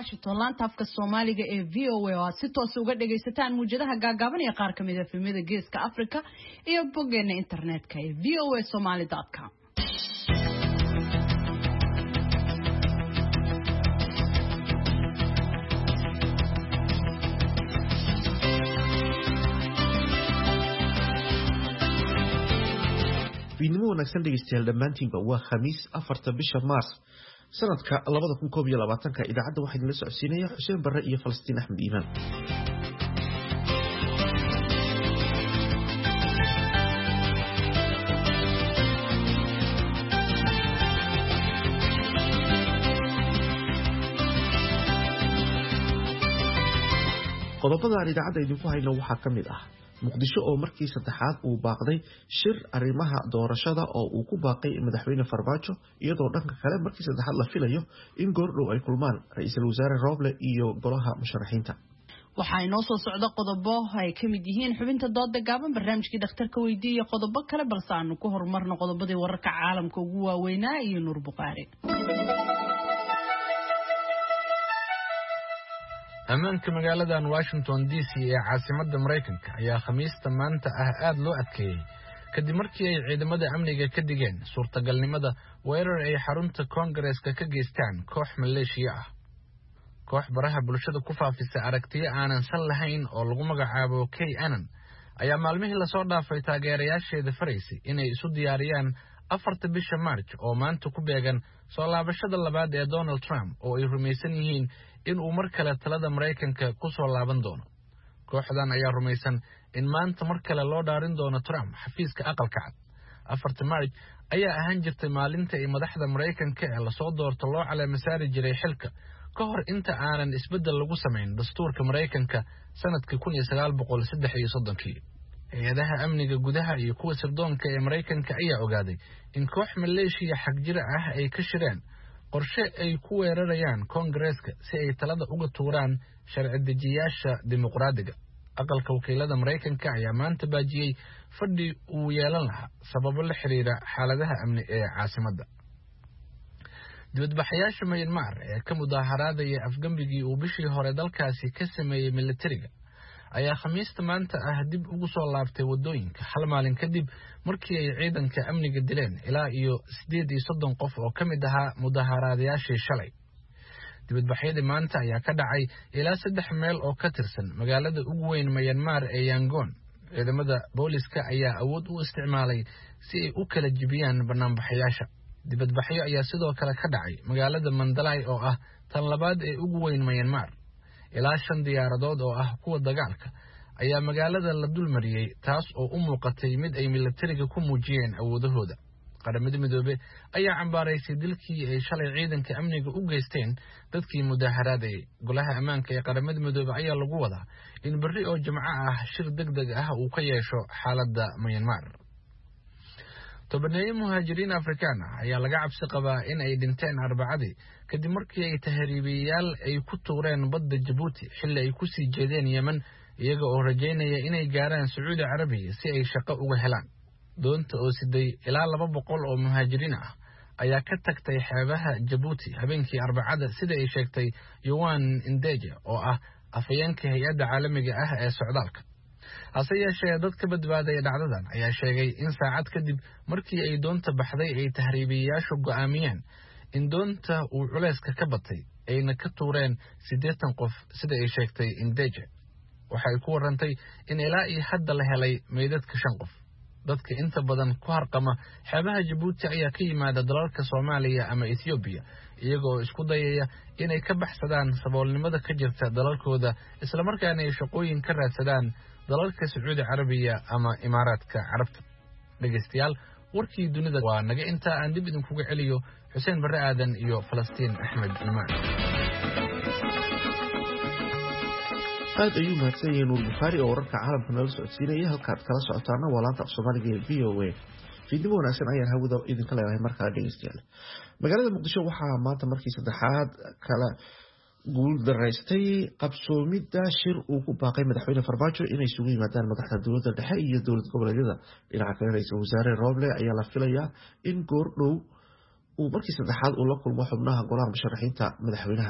Washington laanta afka Soomaaliga ee VOA oo si toos uga dhageysataan muujadaha gaagaaban ee qaar kamid ah filimada Geeska Afrika iyo boggeena internetka ee voasomali.com. fiidnimo wanaagsan dhegeystayaal dhammaantiinba waa khamiis 4 bisha Maars sanadka 2022 idaacadda waxaa idinla socodsiinaya Xuseen Barre iyo Falastiin Axmed Iimaan. qodobada aan idaacadda idinku hayno waxaa ka mid ah muqdisho oo markii saddexaad uu baaqday shir arrimaha doorashada oo uu ku baaqay madaxweyne Farmaajo iyadoo dhanka kale markii saddexaad la filayo in goordhow ay kulmaan ra'iisul wasaare Roble iyo golaha musharaxiinta. waxaa inoo soo socda qodobo ay ka mid yihiin xubinta dooda gaaban barnaamijkii dhakhtarka weydiiya qodobo kale balse aanu ku horumarno qodobadii wararka caalamka ugu waaweynaa iyo Nuur Buqaari. ammaanka magaaladan Washington DC ee caasimadda Mareykanka ayaa khamiista maanta aad loo adkeeyay kadib markii ay ciidamada amniga ka digeen suurtagalnimada weerar ay xarunta Congress-ka ka geystaan koox maleeshiya ah. koox baraha bulshada ku faafisa aragtiyo aanan sal lahayn oo lagu magacaabo KAnon ayaa maalmihii la soo dhaafay taageerayaasheeda faraysay inay isu diyaariyaan 4 bisha March oo maanta ku beegan soo laabashada labaad ee Donald Trump oo ay rumaysan yihiin in uu mar kale talada Mareykanka ku soo laaban doono. kooxdan ayaa rumaysan in maanta mar kale loo dhaarin doono Trump xafiiska aqalka cad. 4 March ayaa ahaan jirtay maalinta ay madaxda Mareykanka ee la soo doorto loo calaamasaari jiray xilka ka hor inta aanan isbedel lagu sameyn dastuurka Mareykanka sanadkii 1933. hay'adaha amniga gudaha iyo kuwa sirdoonka ee Mareykanka ayaa ogaaday in koox maleeshiya xagjira ah ay ka shireen qorshe ay ku weerarayaan Congress-ka si ay talada uga tuuraan sharci dejiyaasha dimuqraadiga. aqalka wakiilada Mareykanka ayaa maanta baajiyay fadhi uu yeelan lahaa sababo la xiriira xaaladaha amni ee caasimadda. dibadbaxayaasha Myanmar ee ka mudaaharadaya afgambigii uu bishii hore dalkaasi ka sameeyay militariga ayaa khamiista maanta dib ugu soo laabtay wadooyinka hal maalin kadib markii ay ciidanka amniga dileen ilaa iyo 38 qof oo ka mid ahaa mudaaharaadayaashii shalay. dibadbaxyadii maanta ayaa ka dhacay ilaa 3 meel oo ka tirsan magaalada ugu weyn Myanmar ee Yangon. ciidamada booliska ayaa awood u isticmaalay si ay u kala jibiyaan banaanbaxayaasha. dibadbaxyo ayaa sidoo kale ka dhacay magaalada Mandalay oo ah tan labaad ee ugu weyn Myanmar. ilaa 5 diyaaradood oo ah kuwa dagaalka ayaa magaalada la dulmariyay taas oo u muuqatay mid ay militariga ku muujiyeen awoodahooda. qaramada midoobe ayaa cambaaraysay dilkii ay shalay ciidanka amniga u geysteen dadkii mudaaharaadayay. golaha ammaanka ee qaramada midoobe ayaa lagu wadaa in berri oo Jimco shir degdeg uu ka yeesho xaaladda Myanmar. tobaneeyo muhaajiriin Afrikaan ayaa laga cabsi qabaa in ay dhinteen Arbacadii kadib markii ay tahriibiyayaal ay ku tuureen badda Djibouti xilli ay ku sii jeedeen Yemen iyaga oo rajaynaya inay gaaraan Sacuudi Carabiya si ay shaqo uga helaan. doonta oo siday ilaa 200 oo muhaajiriin ayaa ka tagtay xeebaha Djibouti habeenkii Arbacada sida ay sheegtay Yohan Indeje oo ah afayeenka hay'adda caalamiga ee socdaalka. hase yeeshee dad ka badbaaday dhacdadan ayaa sheegay in saacad kadib markii ay doonta baxday ay tahriibiyayaashu go'aamiyeen in doonta uu culayska ka batay ayna ka tuureen 80 qof sida ay sheegtay Indeje. waxay ku warantay in ilaa iyo hadda la helay meydadka 5 qof. dadka inta badan ku harqama xeebaha Djibouti ayaa ka yimaada dalalka Soomaaliya ama Ethiopia iyagoo isku dayaya inay ka baxsadaan saboolnimada ka jirta dalalkooda isla markaana ay shaqooyin ka raadsadaan dalalka Sacuudi Carabiya ama Imaaraadka Carabta. dhageystayaal warkii dunida waa naga inta aan dib idinkugu celiyo Xuseen Barre Aadan iyo Falastiin Axmed Iimaan. aad ayuu mahadsan yahay Nuur Buqaari oo wararka caalamka nala socodsiinaya halkaad kala socotaana waa laanta Soomaaliga ee VOA. fiidnimo wanaagsan ayaan hawada idinka leeyahay markaa dhegeystayaal. magaalada Muqdisho waxaa maanta markii saddexaad kala guul daraystay qabsoomidda shir uu ku baaqay madaxweyne Farmaajo inay isugu yimaadaan madaxda dowladda dhexe iyo dowlad goboleedyada. dhinaca kale ra'iisul wasaare Roble ayaa la filayaa in goordhow uu markii saddexaad uu la kulmo xubnaha golaha musharaxiinta madaxweynaha.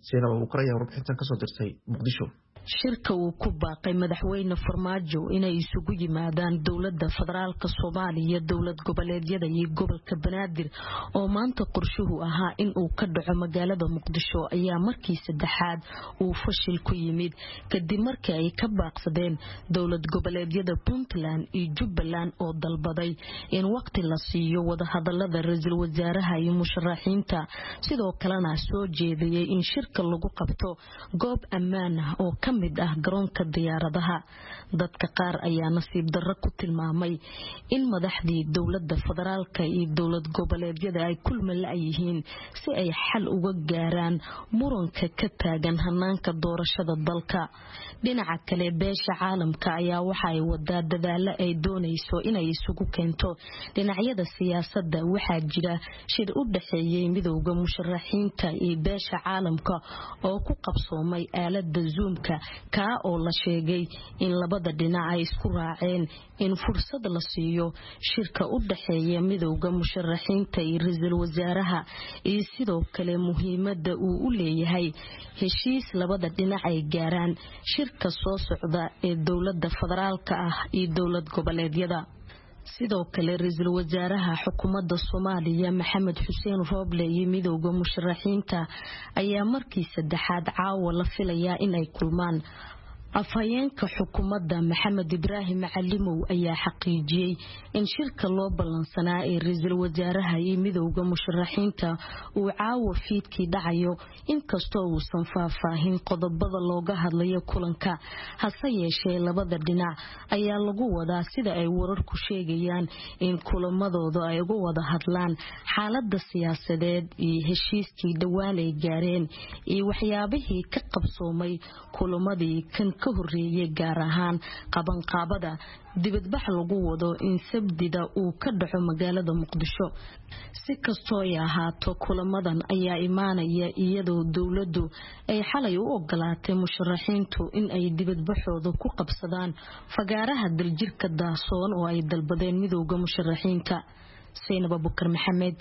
Seenaba uu qaraya warbixintan ka soo dirtay Muqdisho. shirka uu ku baaqay madaxweyne Farmaajo inay isugu yimaadaan dawladda federaalka Soomaaliya dawlad goboleedyada iyo gobolka Banaadir oo maanta qorshuhu ahaa in uu ka dhaco magaalada Muqdisho ayaa markii saddexaad uu fashil ku yimid kadib markii ay ka baaqsadeen dawlad goboleedyada Puntland iyo Jubbaland oo dalbaday in waqti la siiyo wada hadallada ra'iisul wasaaraha iyo musharaxiinta sidoo kalena soo jeediyay in shirka lagu qabto goob ammaan ah oo kamid ah garoonka diyaaradaha dadka qaar ayaa nasiib darro ku tilmaamay in madaxdii dawladda federaalka iyo dawlad goboleedyada ay kulma la yihiin si ay xal uga gaaraan muranka ka taagan hanaanka doorashada dalka dhinaca kale beesha caalamka ayaa waxa ay wadaa dadaalo ay doonayso inay isugu keento dhinacyada siyaasadda waxa jira shir u dhaxeeyay midowga musharaxiinta iyo beesha caalamka oo ku qabsoomay aalada Zoom-ka ka oo la sheegay in labada dhinac ay isku raaceen in fursad la siiyo shirka u dhaxeeya midowga musharaxiinta iyo ra'iisul wasaaraha iyo sidoo kale muhiimadda uu u leeyahay heshiis labada dhinac ay gaaraan shirka soo socda ee dawladda federaalka ah iyo dawlad goboleedyada sidoo kale ra'iisul wasaaraha xukuumadda Soomaaliya Maxamed Xuseen Rooble iyo midowga musharaxiinta ayaa markii saddexaad caawa la filayaa in ay kulmaan afhayeenka xukuumadda Maxamed Ibraahim Macalimow ayaa xaqiijiyay in shirka loo ballansanaa ee ra'iisul wasaaraha iyo midowga musharaxiinta uu caawa fiidkii dhacayo inkastoo uusan faahfaahin qodobada looga hadlayo kulanka hase yeeshee labada dhinac ayaa lagu wadaa sida ay wararku sheegayaan in kulamadooda ay uga wada hadlaan xaaladda siyaasadeed iyo heshiiskii dhawaan ay gaareen iyo waxyaabihii ka qabsoomay kulamadii kan ka horeeyay gaar ahaan qabanqaabada dibadbax lagu wado in sabdida uu ka dhaco magaalada Muqdisho si kastoo ay ahaato kulamadan ayaa imaanaya iyadoo dawladdu ay xalay u ogolaatay musharaxiintu in ay dibadbaxooda ku qabsadaan fagaaraha daljirka Daasoon oo ay dalbadeen midowga musharaxiinta Seenaba Bukar Maxamed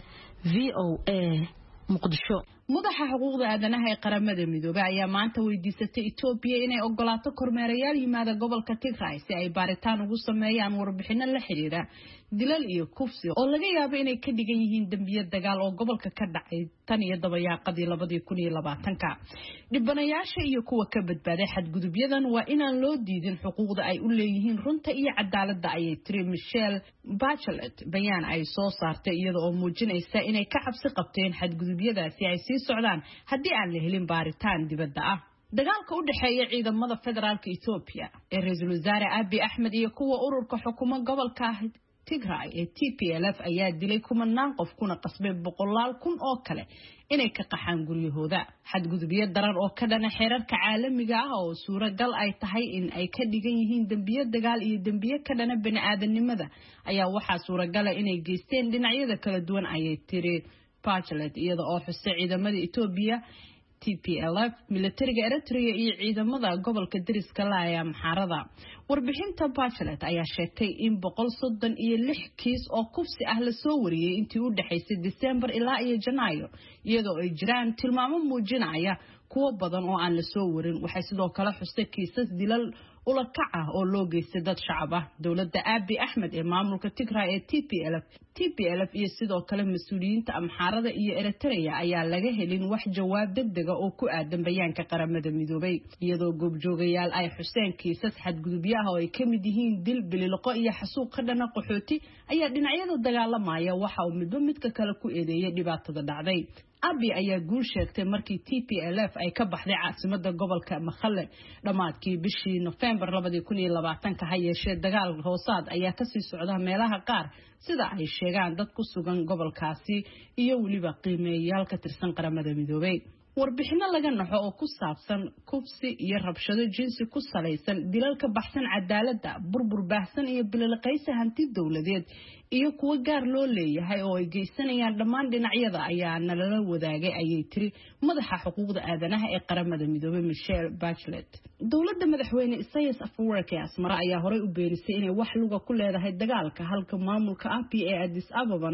VOA Muqdisho madaxa xuquuqda aadanaha ee qaramada midoobay ayaa maanta weydiisatay Itoobiya inay ogolaato kormeerayaal yimaada gobolka Tigray si ay baaritaan ugu sameeyaan warbixino la xiriira dilal iyo kufsi oo laga yaabo inay ka dhigan yihiin dambiyo dagaal oo gobolka ka dhacay tan iyo dabayaaqadii 2020 dhibanayaasha iyo kuwa ka badbaaday xadgudubyadan waa inaan loo diidin xuquuqda ay u leeyihiin runta iyo cadaaladda ayay tiri Michelle Bachelet bayaan ay soo saartay iyadoo oo muujinaysa inay ka cabsi qabteen xadgudubyadaasi ay socdaan haddii aan la helin baaritaan dibadda ah dagaalka u dhaxeeya ciidamada federaalka Itoobiya ee ra'iisul wasaare Abiy Ahmed iyo kuwa ururka xukuumadda gobolka Tigray ee TPLF ayaa dilay kumanaan qof kuna qasbay boqolaal kun oo kale inay ka qaxaan guryahooda xadgudubyo daran oo ka dhana xeerarka caalamiga ah oo suuragal ay tahay in ay ka dhigan yihiin dambiyo dagaal iyo dambiyo ka dhana bini'aadanimada ayaa waxa suuragal ah inay geysteen dhinacyada kala duwan ayay tiri Bachelet iyada oo xusay ciidamada Itoobiya TPLF militariga Eritrea iyo ciidamada gobolka dariska la ah Amxaarada warbixinta Bachelet ayaa sheegtay in 136 kiis oo kufsi ah la soo wariyay intii u dhaxaysay December ilaa iyo Janaayo iyadoo ay jiraan tilmaamo muujinaya kuwa badan oo aan la soo warin waxay sidoo kale xusay kiisas dilal ula kac ah oo loo geystay dad shacab ah dawladda Abiy Ahmed ee maamulka Tigray ee TPLF iyo sidoo kale mas'uuliyiinta Amxaarada iyo Eritrea ayaa laga helin wax jawaab degdeg ah oo ku aadan bayaanka qaramada midoobay iyadoo goobjoogayaal ay xuseen kiisas xadgudubyo ah oo ay ka mid yihiin dil biliqo iyo xasuuq ka dhana qaxooti ayaa dhinacyada dagaalamaya waxa uu midba kale ku eedeeyay dhibaatada dhacday Abiy ayaa guul sheegtay markii TPLF ay ka baxday caasimadda gobolka Mekelle dhamaadkii bishii November 2020 ha yeeshee dagaal hoosaad ayaa ka sii socda meelaha qaar sida ay sheegaan dad ku sugan gobolkaasi iyo waliba qiimeeyayaal ka tirsan qaramada midoobay warbixino laga naxo oo ku saabsan kufsi iyo rabshado jinsi ku salaysan dilal ka baxsan cadaaladda burbur baahsan iyo bilaqaysi hanti dawladeed iyo kuwa gaar loo leeyahay oo ay geysanayaan dhammaan dhinacyada ayaa nalala wadaagay ayay tiri madaxa xuquuqda aadanaha ee qaramada midoobay Michelle Bachelet dawladda madaxweyne Isaias Afwerki Asmara ayaa horay u beenisay inay wax luga ku leedahay dagaalka halka maamulka Abiy ee Addis Ababa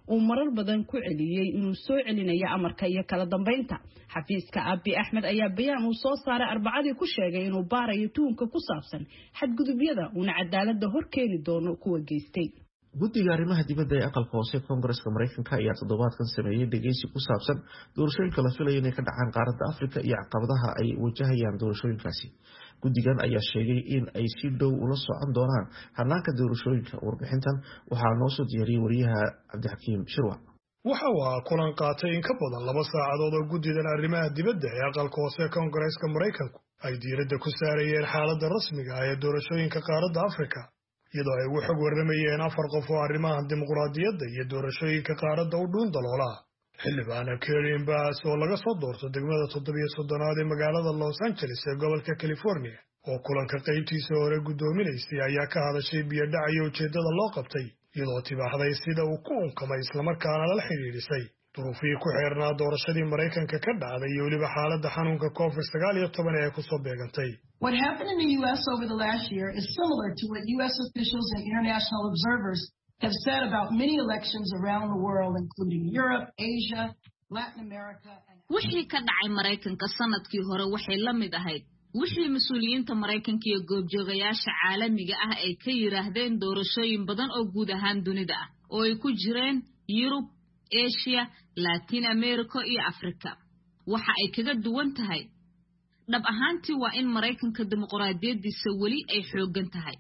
uu marar badan ku celiyay inuu soo celinayo amarka iyo kala dambeynta. xafiiska Abiy Ahmed ayaa bayaan uu soo saaray Arbacadii ku sheegay inuu baarayo tuhunka ku saabsan xadgudubyada una cadaaladda hor keeni doono kuwa geystay. guddiga arrimaha dibadda ee aqalka hoose Koongareeska Mareykanka ayaa toddobaadkan sameeyay dhageysi ku saabsan doorashooyinka la filayo inay ka dhacaan qaaradda Afrika iyo caqabadaha ay wajahayaan doorashooyinkaasi. guddigan ayaa sheegay in ay si dhow ula socon doonaan hanaanka doorashooyinka. warbixintan waxaa noo soo diyaariyay wariyaha Cabdixakiim Shirwa. waxa uu kulan qaatay in ka badan 2 saacadood oo guddidan arrimaha dibadda ee aqalka hoose Koongareeska Mareykanku ay diiradda ku saarayeen xaaladda rasmiga ah ee doorashooyinka qaaradda Afrika, iyadoo ay ugu xog waramayeen 4 qof oo arrimaha dimuqraadiyadda iyo doorashooyinka qaaradda u dhuun daloola. xildhibaan Karen Bass oo laga soo doorto degmada 73 ee magaalada Los Angeles ee gobolka California oo kulanka qaybtiisa hore gudoominaysay ayaa ka hadashay biyo dhac iyo ujeedada loo qabtay, iyadoo tibaaxday sida uu ku unkamay islamarkaana la xiriirisay duruufihii ku xeernaa doorashadii Mareykanka ka dhacday iyo weliba xaaladda xanuunka COVID-19 ee ku soo beegantay. What happened in the U.S. over the last year is similar to what U.S. officials and international observers have said about many elections around the world, including Europe, Asia, Latin America. wixii ka dhacay Mareykanka sanadkii hore waxay la mid ahayd wixii mas'uuliyiinta Mareykanka iyo goobjoogayaasha caalamiga ah ay ka yiraahdeen doorashooyin badan oo guud ahaan dunida ah oo ay ku jireen Europe, Asia, Latin America iyo Afrika. waxa ay kaga duwan tahay dhab ahaantii waa in Mareykanka dimuqraadiyadiisa weli ay xoogan tahay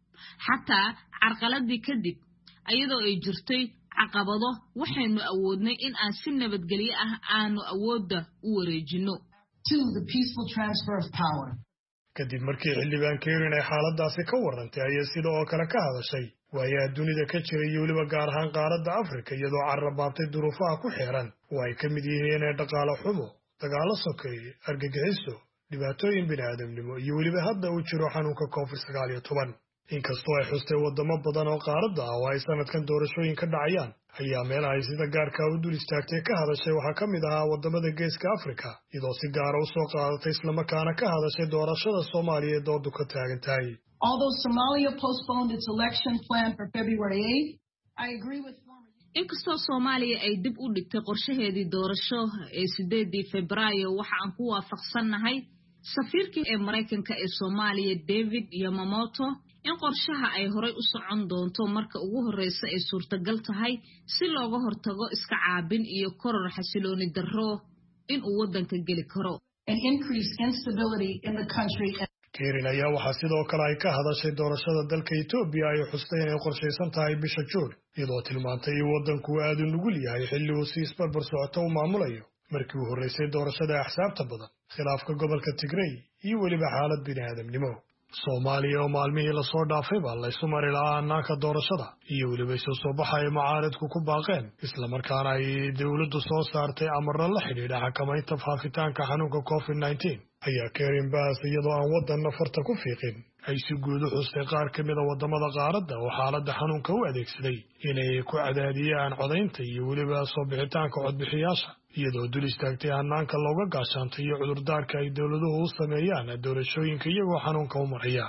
xataa carqaladii kadib ayadoo ay jirtay caqabado waxaynu awoodnay in aan si nabadgelyo ah aanu awoodda u wareejino to the peaceful transfer of power. kadib markii xildhibaan Karen ay xaaladaasi ka warantay ayay sidoo kale ka hadashay waayaa dunida ka jiray iyo weliba gaar ahaan qaaradda Afrika, iyadoo carrabaabtay duruufaha ku xeeran oo ay ka mid yihiin dhaqaale xumo, dagaalo sokeeye, argagixiso, dhibaatooyin bini'aadamnimo iyo weliba hadda uu jiro xanuunka COVID-19. inkastoo ay xustay wadamo badan oo qaaradda ah oo ay sanadkan doorashooyin ka dhacayaan, ayaa meelaha ay sida gaarka u dul istaagtay ka hadashay waxaa ka mid ahaa wadamada Geeska Afrika, iyadoo si gaar ah u soo qaadatay islamarkaana ka hadashay doorashada Soomaaliya ee doodu ka taagan tahay. Although Somalia postponed its election plan for February 8th, I agree with inkastoo Soomaaliya ay dib u dhigtay qorshaheedii doorasho ee 8 Febraayo, waxa aan ku waafaqsanahay safiirkii ee Mareykanka ee Soomaaliya David Yamamoto in qorshaha ay horay u socon doonto marka ugu horeysa ay suurtagal tahay si looga hortago iska caabin iyo koror xasilooni darro in uu wadanka geli karo. An increased instability in the country. Karen ayaa waxaa sidoo kale ay ka hadashay doorashada dalka Itoobiya ay xustay inay qorshaysan tahay bisha Juun, iyadoo tilmaantay in wadanku aad u nugul yahay xilli uu si isbarbar socoto u maamulayo markii uu horeysay doorashada axsaabta badan, khilaafka gobolka Tigray iyo weliba xaalad bini'aadamnimo. Soomaaliya oo maalmihii la soo dhaafay baa la isu mari lahaa hannaanka doorashada iyo weliba isu soo baxaya mucaaradku ku baaqeen, islamarkaana ay dowladdu soo saartay amarro la xidhiidha xakamaynta faafitaanka xanuunka COVID-19 ayaa Karen Bass iyadoo aan wadanna farta ku fiiqin ay si guud u xustay qaar ka mid a wadamada qaaradda oo xaaladda xanuunka u adeegsaday inay ku cadaadiyaan codaynta iyo weliba soo bixitaanka codbixiyaasha, iyadoo dul istaagtay hannaanka looga gaashaantay iyo cudurdaarka ay dowladuhu u sameeyaan doorashooyinka iyagoo xanuunka u maraya.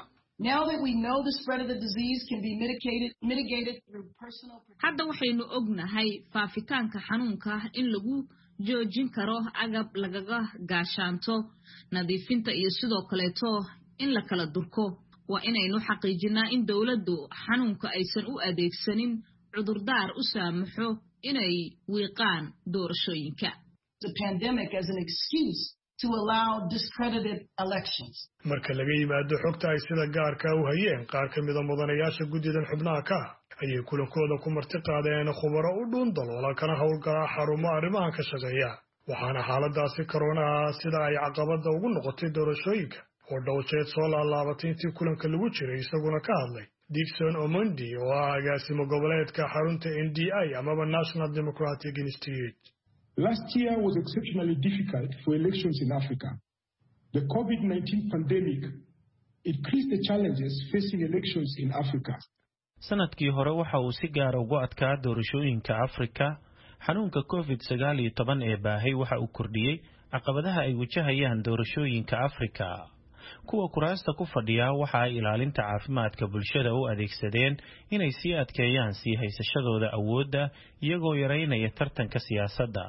hadda waxaynu ognahay faafitaanka xanuunka in lagu joojin karo agab lagaga gaashaanto, nadiifinta iyo sidoo kaleeto in la kala durko. waa inaynu xaqiijinaa in dowladdu xanuunka aysan u adeegsanin cudurdaar u saamaxo inay wiiqaan doorashooyinka. The pandemic as an excuse to allow discredited elections. marka laga yimaado xogta ay sida gaarka u hayeen qaar ka mid a mudanayaasha guddidan xubnaha ka ayay kulankooda ku marti qaadeen khubaro u dhuun daloola kana howlgala xarumo arrimahan ka shaqeeya, waxaana xaaladaasi koronaha sida ay caqabada ugu noqotay doorashooyinka oo dhowjeed soo laalaabatay intii kulanka lagu jiray isaguna ka hadlay Dixon Omondi oo ah agaasimo goboleedka xarunta NDI amaba National Democratic Institute. Last year was exceptionally difficult for elections in Africa. The COVID-19 pandemic increased the challenges facing elections in Africa. sanadkii hore waxa uu si gaar ugu adkaa doorashooyinka Afrika. xanuunka COVID-19 ee baahay waxa uu kordhiyay caqabadaha ay wajahayaan doorashooyinka Afrika. kuwa kuraasta ku fadhiya waxa ay ilaalinta caafimaadka bulshada u adeegsadeen inay sii adkeeyaan sii haysashadooda awoodda iyagoo yareynaya tartanka siyaasadda.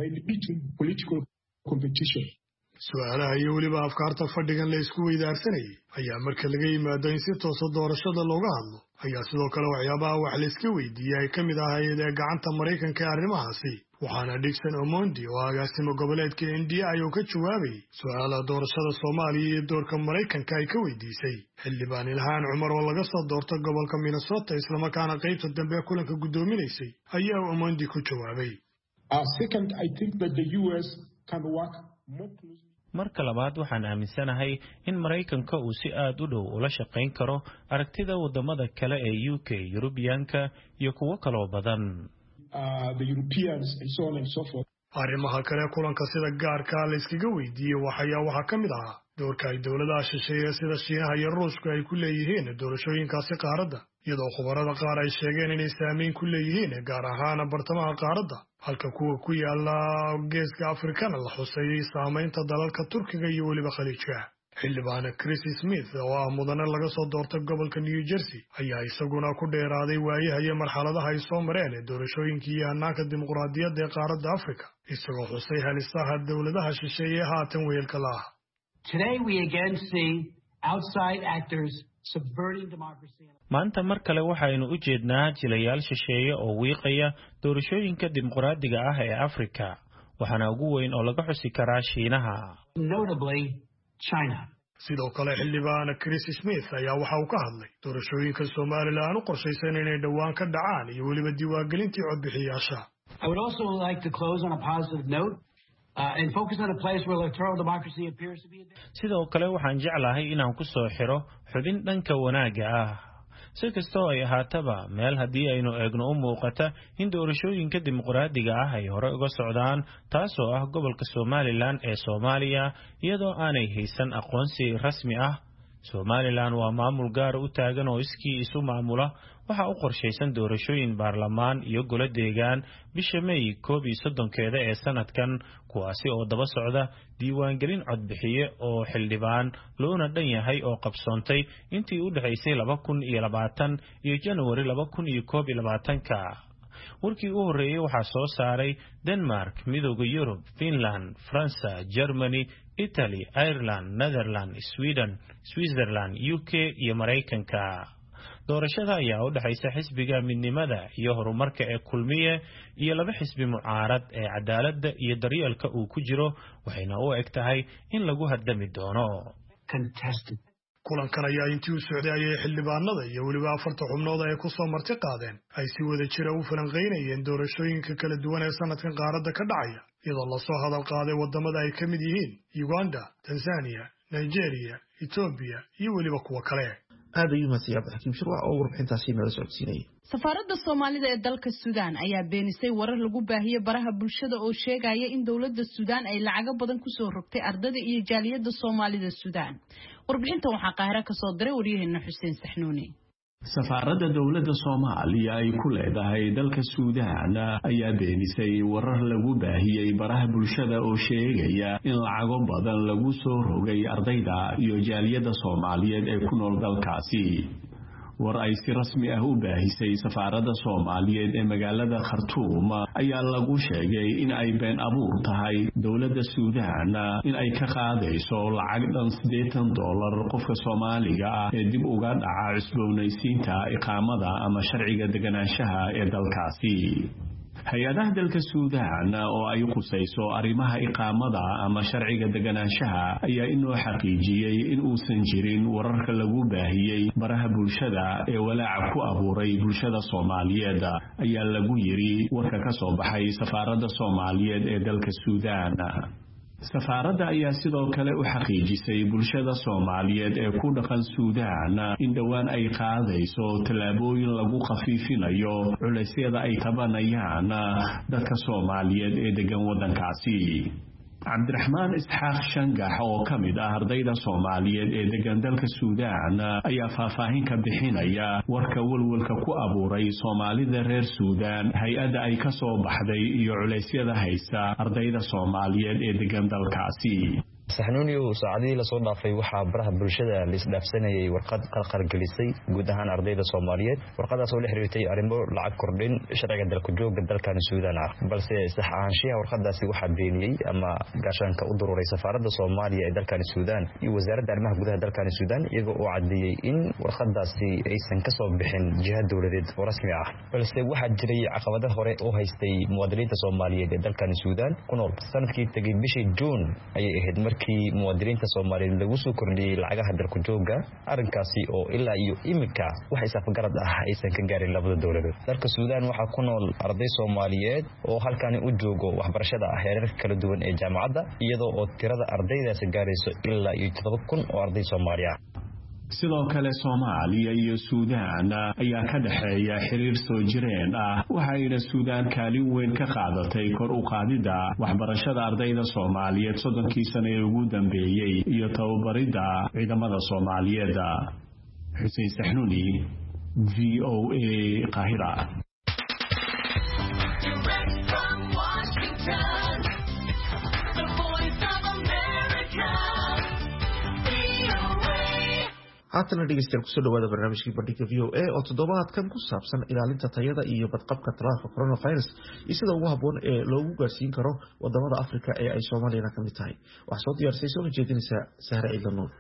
su-aalaha iyo weliba afkaarta fadhigan la isku weydaarsanayay ayaa marka laga yimaado in si toosa doorashada looga hadlo ayaa sidoo kale waxyaabaha wax la iska weydiiyey ay ka mid ahayd ee gacanta Maraykanka ee arrimahaasi, waxaana Dixon Omondi oo agaasimo goboleedka NDI uu ka jawaabayay su-aalaha doorashada Soomaaliya iyo doorka Maraykanka ay ka weydiisay xildhibaan Ilhaan Cumar oo laga soo doortay gobolka Minnesota islamarkaana qaybta dambe kulanka guddoominaysay ayaa Omondi ku jawaabay. Second, I think that the US can work more closely. marka labaad waxaan aaminsanahay in Maraykanka uu si aad u dhow ula shaqayn karo aragtida wadamada kale ee UK, Yurubiyaanka iyo kuwo kaloo badan. The Europeans and so on and so forth. arrimaha kale kulanka sida gaarka la iskaga weydiiyey waxaa ka mid ahaa doorka ay dowladaha shisheeye sida Shiinaha iyo Ruushka ay ku leeyihiin doorashooyinkaasi qaaradda, iyadoo khubarada qaar ay sheegeen inay saameyn ku leeyihiin gaar ahaan bartamaha qaaradda, halka kuwa ku yaala geeska Afrikana la xuseeyay saameynta dalalka Turkiga iyo weliba Khaliijka. xildhibaan Chris Smith oo ah mudane laga soo doortay gobolka New Jersey ayaa isaguna ku dheeraaday waayaha iyo marxaladaha ay soo mareen doorashooyinkii iyo hannaanka dimuqraadiyadda ee qaaradda Afrika, isagoo xusay halisaha dowladaha shisheeye haatan weelka la ah. Today we again see outside actors subverting democracy. maanta mar kale waxaynu u jeednaa jilayaal shisheeye oo wiiqaya doorashooyinka dimuqraadiga ah ee Afrika, waxaana ugu weyn oo laga xusi karaa Shiinaha. Notably China. sidoo kale xildhibaan Chris Smith ayaa waxa uu ka hadlay doorashooyinka Soomaaliland u qorshaysan inay dhawaan ka dhacaan iyo weliba diiwaangelintii codbixiyaasha. I would also like to close on a positive note and focus on a place where electoral democracy appears to be. sidoo kale waxaan jeclahay inaan ku soo xiro xubin dhanka wanaagga ah. si kastoo ay ahaataba meel haddii aynu eegno u muuqata in doorashooyinka dimuqraadiga ah ay hore uga socdaan, taasoo ah gobolka Somaliland ee Soomaaliya, iyadoo aanay haysan aqoonsi rasmi ah. Somaliland waa maamul gaar u taagan oo iskii isu maamula, waxa u qorshaysan doorashooyin baarlamaan iyo golo deegaan bisha May 31 ee sanadkan, kuwaasi oo daba socda diiwaangelin codbixiye oo xildhibaan loona dhan yahay oo qabsoontay intii u dhaxaysay 2020 iyo January 2021. warkii u horeeyay waxaa soo saaray Denmark, Midowga Yurub, Finland, France, Germany, Italy, Ireland, Netherlands, Sweden, Switzerland, UK iyo Maraykanka. doorashada ayaa u dhaxaysa xisbiga midnimada iyo horumarka ee Kulmiye iyo laba xisbi mucaarad ee cadaaladda iyo daryeelka uu ku jiro, waxayna u egtahay in lagu hadami doono. kulankan ayaa intii u socday ayay xildhibaanada iyo weliba 4 xubnood ay ku soo marti qaadeen ay si wada jira u falanqeynayeen doorashooyinka kala duwan ee sanadkan qaaradda ka dhacaya, iyadoo la soo hadal qaaday wadamada ay ka mid yihiin Uganda, Tanzania, Nigeria, Ethiopia iyo weliba kuwa kale. aad ayuu mahadsan yahay Xakiim Shirwac oo warbixintaasi nala socodsiinayay. Safaaradda Soomaalida ee dalka Suudaan ayaa beenisay warar lagu baahiyay baraha bulshada oo sheegaya in dawladda Suudaan ay lacag badan ku soo rogtay ardayda iyo jaaliyadda Soomaalida Suudaan. warbixintan waxaa Qaahira ka soo diray wariyaheena Xuseen Saxnuuni. safaaradda dawladda Soomaaliya ay ku leedahay dalka Suudaan ayaa beenisay warar lagu baahiyay baraha bulshada oo sheegaya in lacago badan lagu soo rogay ardayda iyo jaaliyadda Soomaaliyeed ee ku nool dalkaasi. war ay si rasmi ah u baahisay safaaradda Soomaaliyeed ee magaalada Khartoum ayaa lagu sheegay in ay been abuur tahay dawladda Suudaan in ay ka qaadayso lacag dhan $80 qofka Soomaaliga ah ee dib uga dhaca cusboonaysiinta iqaamada ama sharciga deganaanshaha ee dalkaasi. hay-adaha dalka Suudaan oo ay qusayso arrimaha iqaamada ama sharciga deganaanshaha ayaa inoo xaqiijiyay in uusan jirin wararka lagu baahiyay baraha bulshada ee walaaca ku abuuray bulshada Soomaaliyeed, ayaa lagu yiri warka ka soo baxay safaaradda Soomaaliyeed ee dalka Suudaan. safaaradda ayaa sidoo kale u xaqiijisay bulshada Soomaaliyeed ee ku dhaqan Suudaan in dhawaan ay qaadayso talaabooyin lagu khafiifinayo culeysyada ay tabanayaan dadka Soomaaliyeed ee degan wadankaasi. Cabdiraxmaan Isxaaq Shangax oo ka mid ah ardayda Soomaaliyeed ee degan dalka Suudaan ayaa faahfaahin ka bixinaya warka walwalka ku abuuray Soomaalida reer Suudaan, hay-adda ay ka soo baxday iyo culeysyada haysta ardayda Soomaaliyeed ee degan dalkaasi. saxnuuniyo saacadii la soo dhaafay waxa baraha bulshada la isdhaafsanayay warqad qalqalgelisay guud ahaan ardayda Soomaaliyeed warqadaas oo la xiriirtay arrimo lacag kordhin sharciga dalka jooga dalkan Suudaan ah balse sax ahaanshiyaha warqadaasi waxa beeniyay ama gaashaanka u dururay safaaradda Soomaaliya ee dalkan Suudaan iyo wasaaradda arrimaha gudaha dalkan Suudaan iyaga oo cadeeyay in warqadaasi aysan ka soo bixin jihad dawladeed oo rasmi ah balse waxa jiray caqabado hore oo haystay muwaadiniinta Soomaaliyeed ee dalkan Suudaan ku nool sanadkii tagay bishii June ayay ahayd markii muwaadiniinta Soomaaliyeed lagu soo kordhiyay lacagaha dalka jooga arrinkaasi oo ilaa iyo imika wax isafgarad ah aysan ka gaarin labada dawladood dalka Suudaan waxa ku nool arday Soomaaliyeed oo halkan u joogo waxbarashada heerarka kala duwan ee jaamacadda iyadoo oo tirada ardaydaas gaarayso ilaa iyo 7,000 oo arday Soomaali ah sidoo kale Soomaaliya iyo Suudaan ayaa ka dhaxeeya xiriir soo jireen ah waxayna Suudaan kaalin weyn ka qaadatay kor u qaadida waxbarashada ardayda Soomaaliyeed 30 sano ee ugu dambeeyay iyo tababarida ciidamada Soomaaliyeed Xuseen Saxnuuni VOA Qaahira haatana dhegeystayaal kusoo dhawaada barnaamijkii bandhiga VOA oo toddobaadkan ku saabsan ilaalinta tayada iyo badqabka tallaalka coronavirus iyo sida ugu habboon ee loogu gaarsiin karo wadamada Afrika ee ay Soomaaliyana ka mid tahay waxaa soo diyaarisay soo jeedinaysa Sahra Ciidanood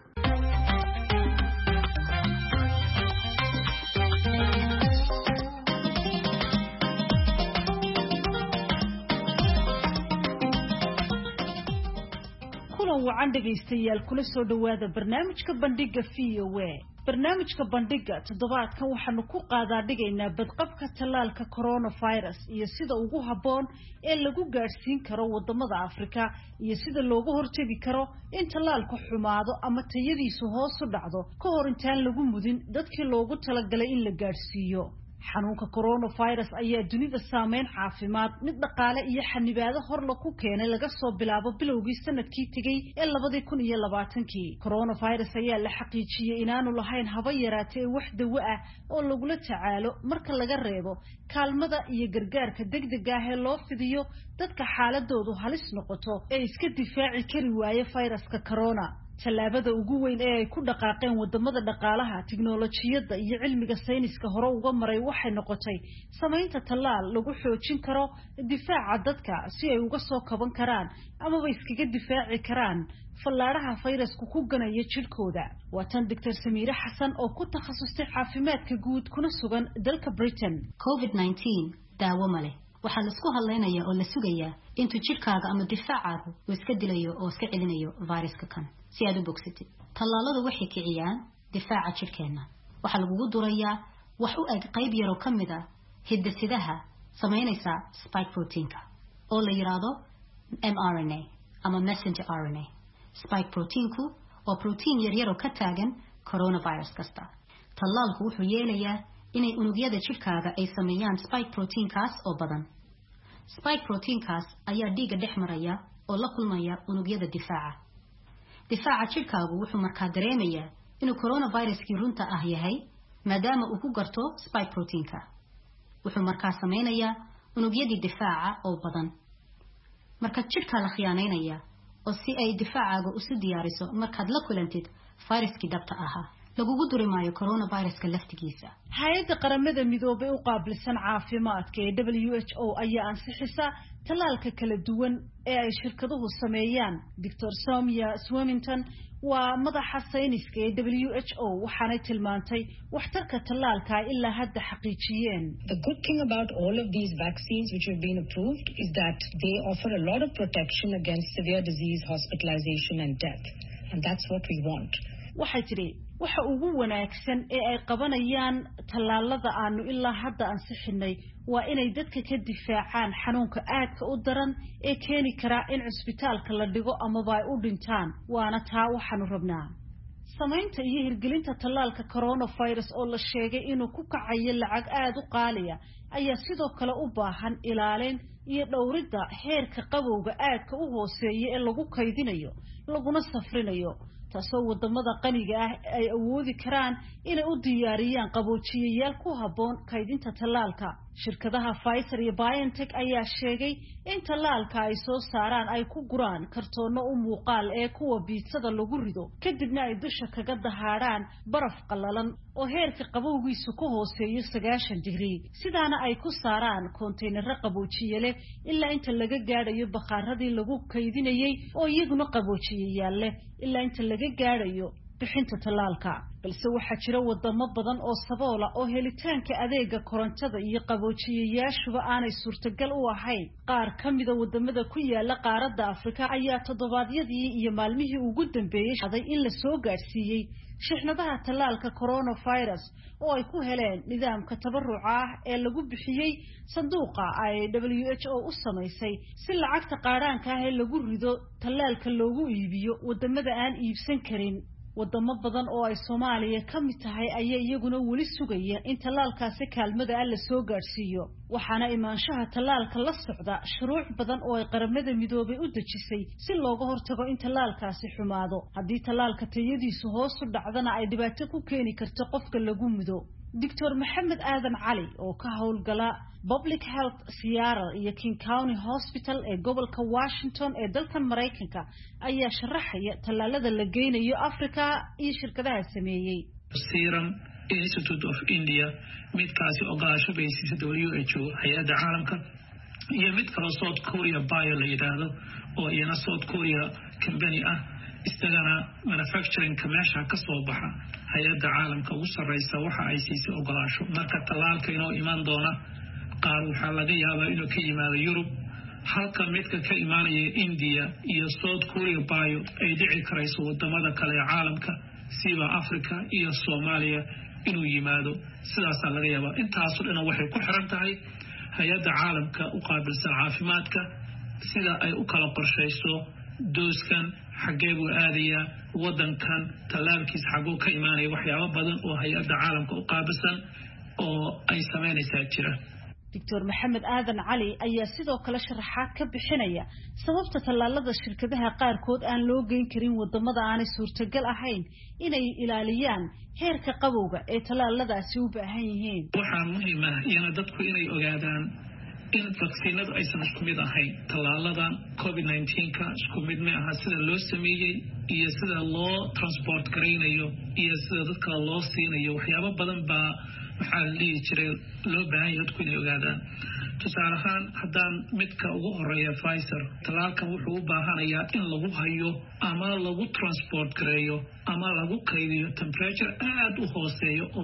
wacan dhegaystayaal kula soo dhawaada barnaamijka bandhiga VOA barnaamijka bandhiga toddobaadkan waxaanu ku qaadaa dhigaynaa badqabka tallaalka coronavirus iyo sida ugu habboon ee lagu gaarsiin karo wadamada Afrika iyo sida looga hortagi karo in tallaalku xumaado ama tayadiisu hoos u dhacdo ka hor intaan lagu mudin dadkii loogu talagalay in la gaarsiiyo xanuunka coronavirus ayaa dunida saameyn caafimaad mid dhaqaale iyo xanibaado hor la ku keenay laga soo bilaabo bilowgii sanadkii tagay ee 2020 coronavirus ayaa la xaqiijiyay inaanu lahayn haba yaraatee wax dawo ah oo lagula tacaalo marka laga reebo kaalmada iyo gargaarka degdega ah ee loo fidiyo dadka xaaladoodu halis noqoto ee iska difaaci kari waaya fayraska corona tallaabada ugu weyn ee ay ku dhaqaaqeen wadamada dhaqaalaha tiknoolajiyada iyo cilmiga sayniska hore uga maray waxay noqotay samaynta tallaal lagu xoojin karo difaaca dadka si ay uga soo kaban karaan amaba iskaga difaaci karaan fallaaraha fayrasku ku ganaya jirkooda waa tan Dr. Samiire Xasan oo ku takhasustay caafimaadka guud kuna sugan dalka Britain COVID-19 daawo male waxaa la isku hadlaynayaa oo la sugayaa intuu jirkaaga ama difaacaagu uu iska dilayo oo iska celinayo viruska kan si aad u bogsatid tallaaladu waxay kiciyaan difaaca jirkeena waxaa lagu durayaa wax u eg qayb yar oo kamid ah hidda-sidaha sameynaysa spike proteinka oo la yiraahdo mRNA ama messenger RNA spike proteinku waa protein yar yar oo ka taagan coronavirus kasta tallaalku wuxuu yeelayaa inay unugyada jirkaaga ay sameeyaan spike proteinkaas oo badan spike proteinkaas ayaa dhiiga dhex maraya oo la kulmaya unugyada difaaca jirkaagu wuxuu markaa dareemayaa inuu coronaviruskii runta ah yahay maadaama uu ku garto spike proteinka wuxuu markaa sameynayaa unugyadii difaaca oo badan marka jirka la khiyaanaynaya oo si ay difaacaaga u soo diyaariso markaad la kulantid viruskii dhabta ahaa lagugu duri maayo coronaviruska laftigiisa hay'adda qaramada midoobay u qaabilsan caafimaadka ee WHO ayaa ansixisa tallaalka kala duwan ee ay shirkaduhu sameeyaan Dr. Soumya Swaminton waa madaxa sayniska ee WHO waxaanay tilmaantay waxtarka tallaalka ilaa hadda xaqiijiyeen. The good thing about all of these vaccines which have been approved is that they offer a lot of protection against severe disease, hospitalization and death, and that's what we want. waxay tiri waxa ugu wanaagsan ee ay qabanayaan tallaalada aanu ilaa hadda ansixinay waa inay dadka ka difaacaan xanuunka aadka u daran ee keeni kara in cusbitaalka la dhigo ama ay u dhintaan waana taa waxaanu rabnaa samaynta iyo hirgelinta tallaalka coronavirus oo la sheegay inuu ku kacayo lacag aad u qaaliya ayaa sidoo kale u baahan ilaalin iyo dhowridda heerka qabowga aadka u hooseeya ee lagu kaydinayo laguna safrinayo taasoo wadamada qaniga ah ay awoodi karaan inay u diyaariyaan qaboojiyayaal ku habboon kaydinta tallaalka. shirkadaha Pfizer iyo BioNTech ayaa sheegay in tallaalka ay soo saaraan ay ku guraan kartoono u muuqaal ee kuwa biitsada lagu rido kadibna ay dusha kaga dahaadhaan baraf qallalan oo heerka qabowgiisu ka hooseeyo 90 digrii sidaana ay ku saaraan konteenaro qaboojiye leh ilaa inta laga gaadhayo bakhaarradii lagu kaydinayay oo iyaguna qaboojiyayaal leh ilaa inta laga gaadhayo bixinta tallaalka. balse waxaa jira wadamo badan oo saboola oo helitaanka adeega korontada iyo qaboojiyayaashuba aanay suurtagal u ahayn. qaar ka mida wadamada ku yaala qaaradda Afrika ayaa toddobaadyadii iyo maalmihii ugu dambeeyay shaday in la soo gaarsiiyey shixnadaha tallaalka coronavirus oo ay ku heleen nidaamka tabaruca ah ee lagu bixiyey sanduuqa ay WHO u samaysay si lacagta qaadhaanka ah ee lagu rido tallaalka loogu iibiyo wadamada aan iibsan karin. wadamo badan oo ay Soomaaliya ka mid tahay ayaa iyaguna wali sugaya in tallaalkaasi kaalmada ah la soo gaarsiiyo. waxaana imaanshaha tallaalka la socda shuruuc badan oo ay qaramada midoobay u dejisay si looga hortago in tallaalkaasi xumaado. haddii tallaalka tayadiisu hoos u dhacdana ay dhibaato ku keeni karto qofka lagu mido. Dr. Maxamed Aadan Cali oo ka howlgala Public Health Seattle iyo King County Hospital ee gobolka Washington ee dalka Mareykanka ayaa sharaxaya tallaalada la geynayo Afrika iyo shirkadaha sameeyay. Serum Institute of India midkaasi ogolaasho bay siisay WHO hay'adda caalamka iyo mid kale South Korea Bio la yiraahdo oo iyana South Korea company ah istagana manufacturing meesha ka soo baxa hay'adda caalamka ugu sareysa waxa ay siisay ogolaasho. marka tallaalka inoo iman doona qaar waxaa laga yaabaa inuu ka yimaado Europe halka midka ka imaanaya India iyo South Korea Bio ay dhici karayso wadamada kale ee caalamka sida Afrika iyo Soomaaliya inuu yimaado. sidaas laga yaabaa intaas oo dhan waxay ku xiran tahay hay'adda caalamka u qaabilsan caafimaadka sida ay u kala qorsheyso dooskan xagee buu aadaya wadankan tallaalkiisa xagoo ka imaanaya waxyaabo badan oo hay'adda caalamka u qaabilsan oo ay sameynaysaa jira. Dr. Maxamed Aadan Cali ayaa sidoo kale sharaxaad ka bixinaya sababta tallaalada shirkadaha qaarkood aan loo geyn karin wadamada aan suurtagal ahayn inay ilaaliyaan heerka qabowga ee tallaaladaasi u baahan yihiin. waxaa muhiim ah in dadku inay ogaadaan in vaccine-adu aysan isku mid ahayn. tallaaladan COVID-19 ka isku mid ma aha sida loo sameeyay iyo sida loo transport gareynayo iyo sida dadka loo siinayo waxyaabo badan baa waxaa la dhihi jiray loo baahan yahay dadku inay ogaadaan. tusaale ahaan haddaan midka ugu horeeya Pfizer tallaalkan wuxuu u baahanayaa in lagu hayo ama lagu transport gareeyo ama lagu kaydiyo temperature aad u hooseeyo oo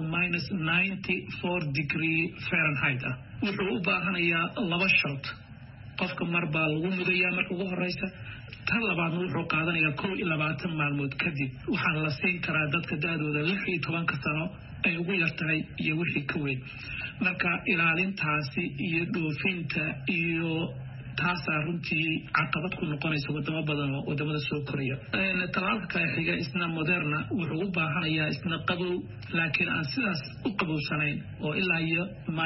-94 degree Fahrenheit ah. wuxuu u baahanayaa 2 shot qofka mar baa lagu mudayaa marka ugu horeysa tan labaadna wuxuu qaadanayaa 21 maalmood kadib. waxaan la siin karaa dadka daadooda 16 sano ay ugu yartahay iyo wixii ka weyn. marka ilaalintaasi iyo dhoofinta iyo taasaa runtii caqabad ku noqonaysa wadamo badan oo wadamada soo koraya. tallaalka kale xiga isna Moderna wuxuu u baahanayaa isna qabow laakiin aan sidaas u qabowsanayn oo ilaa iyo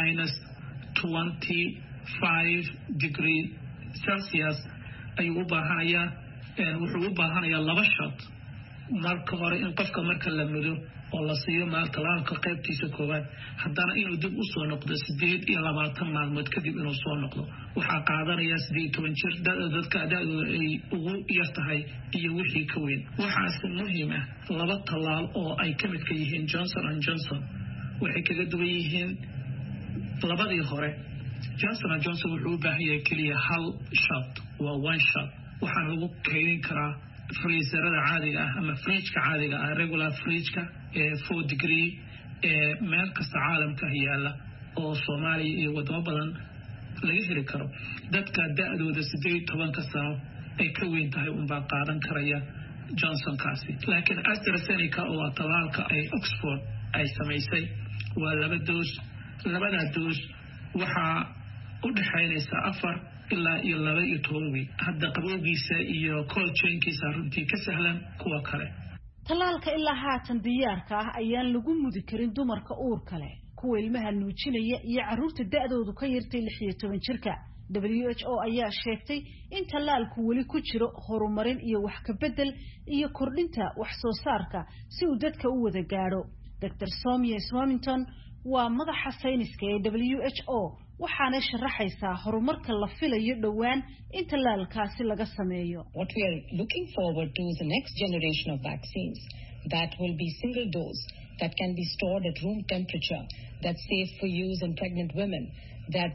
-25 degree Celsius ayuu u baahanayaa. wuxuu u baahanayaa 2 shot marka hore in qofka marka la mudo oo la siiyo tallaalka qaybtiisa koowaad haddana inuu dib u soo noqdo 18 maalmood kadib inuu soo noqdo. waxaa qaadanaya 18 jir dadka daadooda ay ugu yartahay iyo wixii ka weyn. waxaas muhiim ah 2 tallaal oo ay ka mid ka yihiin Johnson & Johnson waxay kaga duwan yihiin labadii hore. Johnson & Johnson wuxuu u baahan yahay kaliya 1 shot waa 1 shot. waxaan lagu kaydin karaa freezerada caadiga ah ama fridge-ka caadiga ah regular fridge-ka 4 degree meel kasta caalamka yaala oo Soomaaliya iyo wadamo badan laga heli karo. dadka daadooda 18 sano ay ka weyn tahay baa qaadan karaya Johnson kaasi. laakiin AstraZeneca oo tallaalka ay Oxford ay samaysay waa 2 doos. labada doos waxaa u dhaxaynaysa 4 ilaa iyo 12 week. hadda qabowgiisa iyo cold chain-kiisa runtii ka sahlan kuwa kale. tallaalka ilaa haatan diyaarka ah ayaan lagu mudi karin dumarka uurka leh, kuwa ilmaha nuujinaya iyo carruurta da'doodu ka yartay 16 jirka. WHO ayaa sheegtay in tallaalku weli ku jiro horumarin iyo wax ka bedel iyo kordhinta wax soo saarka si uu dadka u wada gaadho. Dr. Soumya Swaminton waa madaxa sayniska ee WHO waxaana sharaxaysaa horumarka la filayo dhowaan in tallaalkaasi laga sameeyo. What we are looking forward to is the next generation of vaccines that will be single dose, that can be stored at room temperature, that's safe for use in pregnant women, that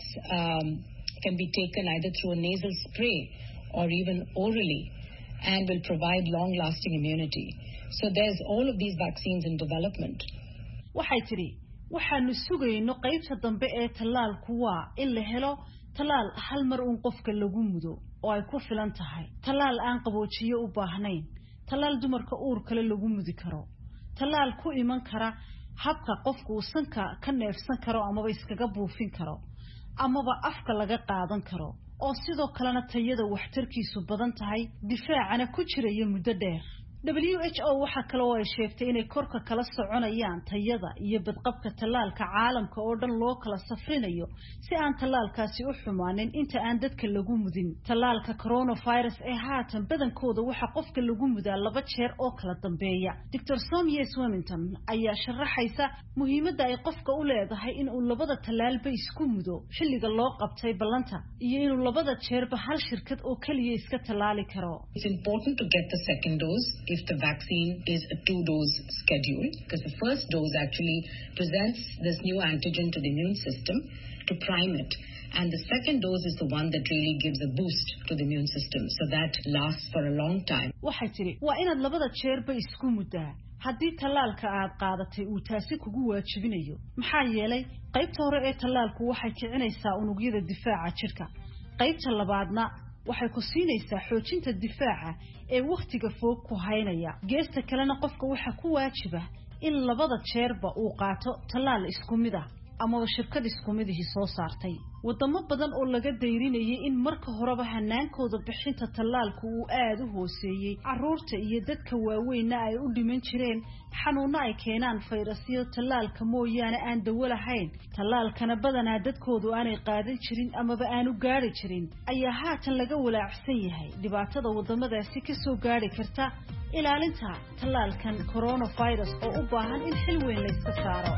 can be taken either through a nasal spray or even orally, and will provide long-lasting immunity. So there's all of these vaccines in development. Waxay tiri waxaanu sugayno qaybta dambe ee tallaalku waa in la helo tallaal hal mar uun qofka lagu mudo oo ay ku filan tahay, tallaal aan qaboojiyo u baahnayn, tallaal dumarka uur kale lagu mudi karo, tallaal ku iman kara habka qofku uu sanka ka neefsan karo amaba iskaga buufin karo amaba afka laga qaadan karo, oo sidoo kalena tayada waxtarkiisu badan tahay, difaacana ku jiraya muddo dheer. WHO waxa kale oo ay sheegtay inay korka kala soconayaan tayada iyo badqabka tallaalka caalamka oo dhan loo kala safrinayo si aan tallaalkaasi u xumaanin inta aan dadka lagu mudin. Tallaalka coronavirus ee haatan badankooda waxa qofka lagu mudaa 2 jeer oo kala dambeeya. Dr. Soumya Swaminton ayaa sharaxaysa muhiimadda ay qofka u leedahay in uu 2 tallaalba isku mudo xilliga loo qabtay ballanta iyo inuu 2 jeerba hal shirkad oo kaliya iska tallaali karo. It's important to get the second dose if the vaccine is a 2-dose schedule, because the first dose actually presents this new antigen to the immune system to prime it, and the second dose is the one that really gives a boost to the immune system, so that lasts for a long time. Waxay tiri waa inaad 2 jeerba isku muddaa haddii tallaalka aad qaadatay uu taasi kugu waajibinayo, maxaa yeelay qaybta hore ee tallaalku waxay kicinaysaa unugyada difaaca jirka, qaybta labaadna waxay ku siinaysaa xoojinta difaaca ee waqtiga fog ku haynaya. Geesta kalena qofka waxa ku waajiba in 2 jeerba uu qaato tallaal isku mid ah ama shirkad isku mid ah soo saartay. Wadamo badan oo laga dayrinayay in marka horeba hanaankooda bixinta tallaalku uu aad u hooseeyay, carruurta iyo dadka waaweynna ay u dhiman jireen xanuuno ay keenaan fayrasyo tallaalka mooyaane aan dawo lahayn, tallaalkana badanaa dadkoodu aanay qaadan jirin amaba aan u gaari jirin, ayaa haatan laga walaacsan yahay dhibaatada wadamadaasi ka soo gaari karta ilaalinta tallaalkan coronavirus oo u baahan in xil weyn la iska saaro.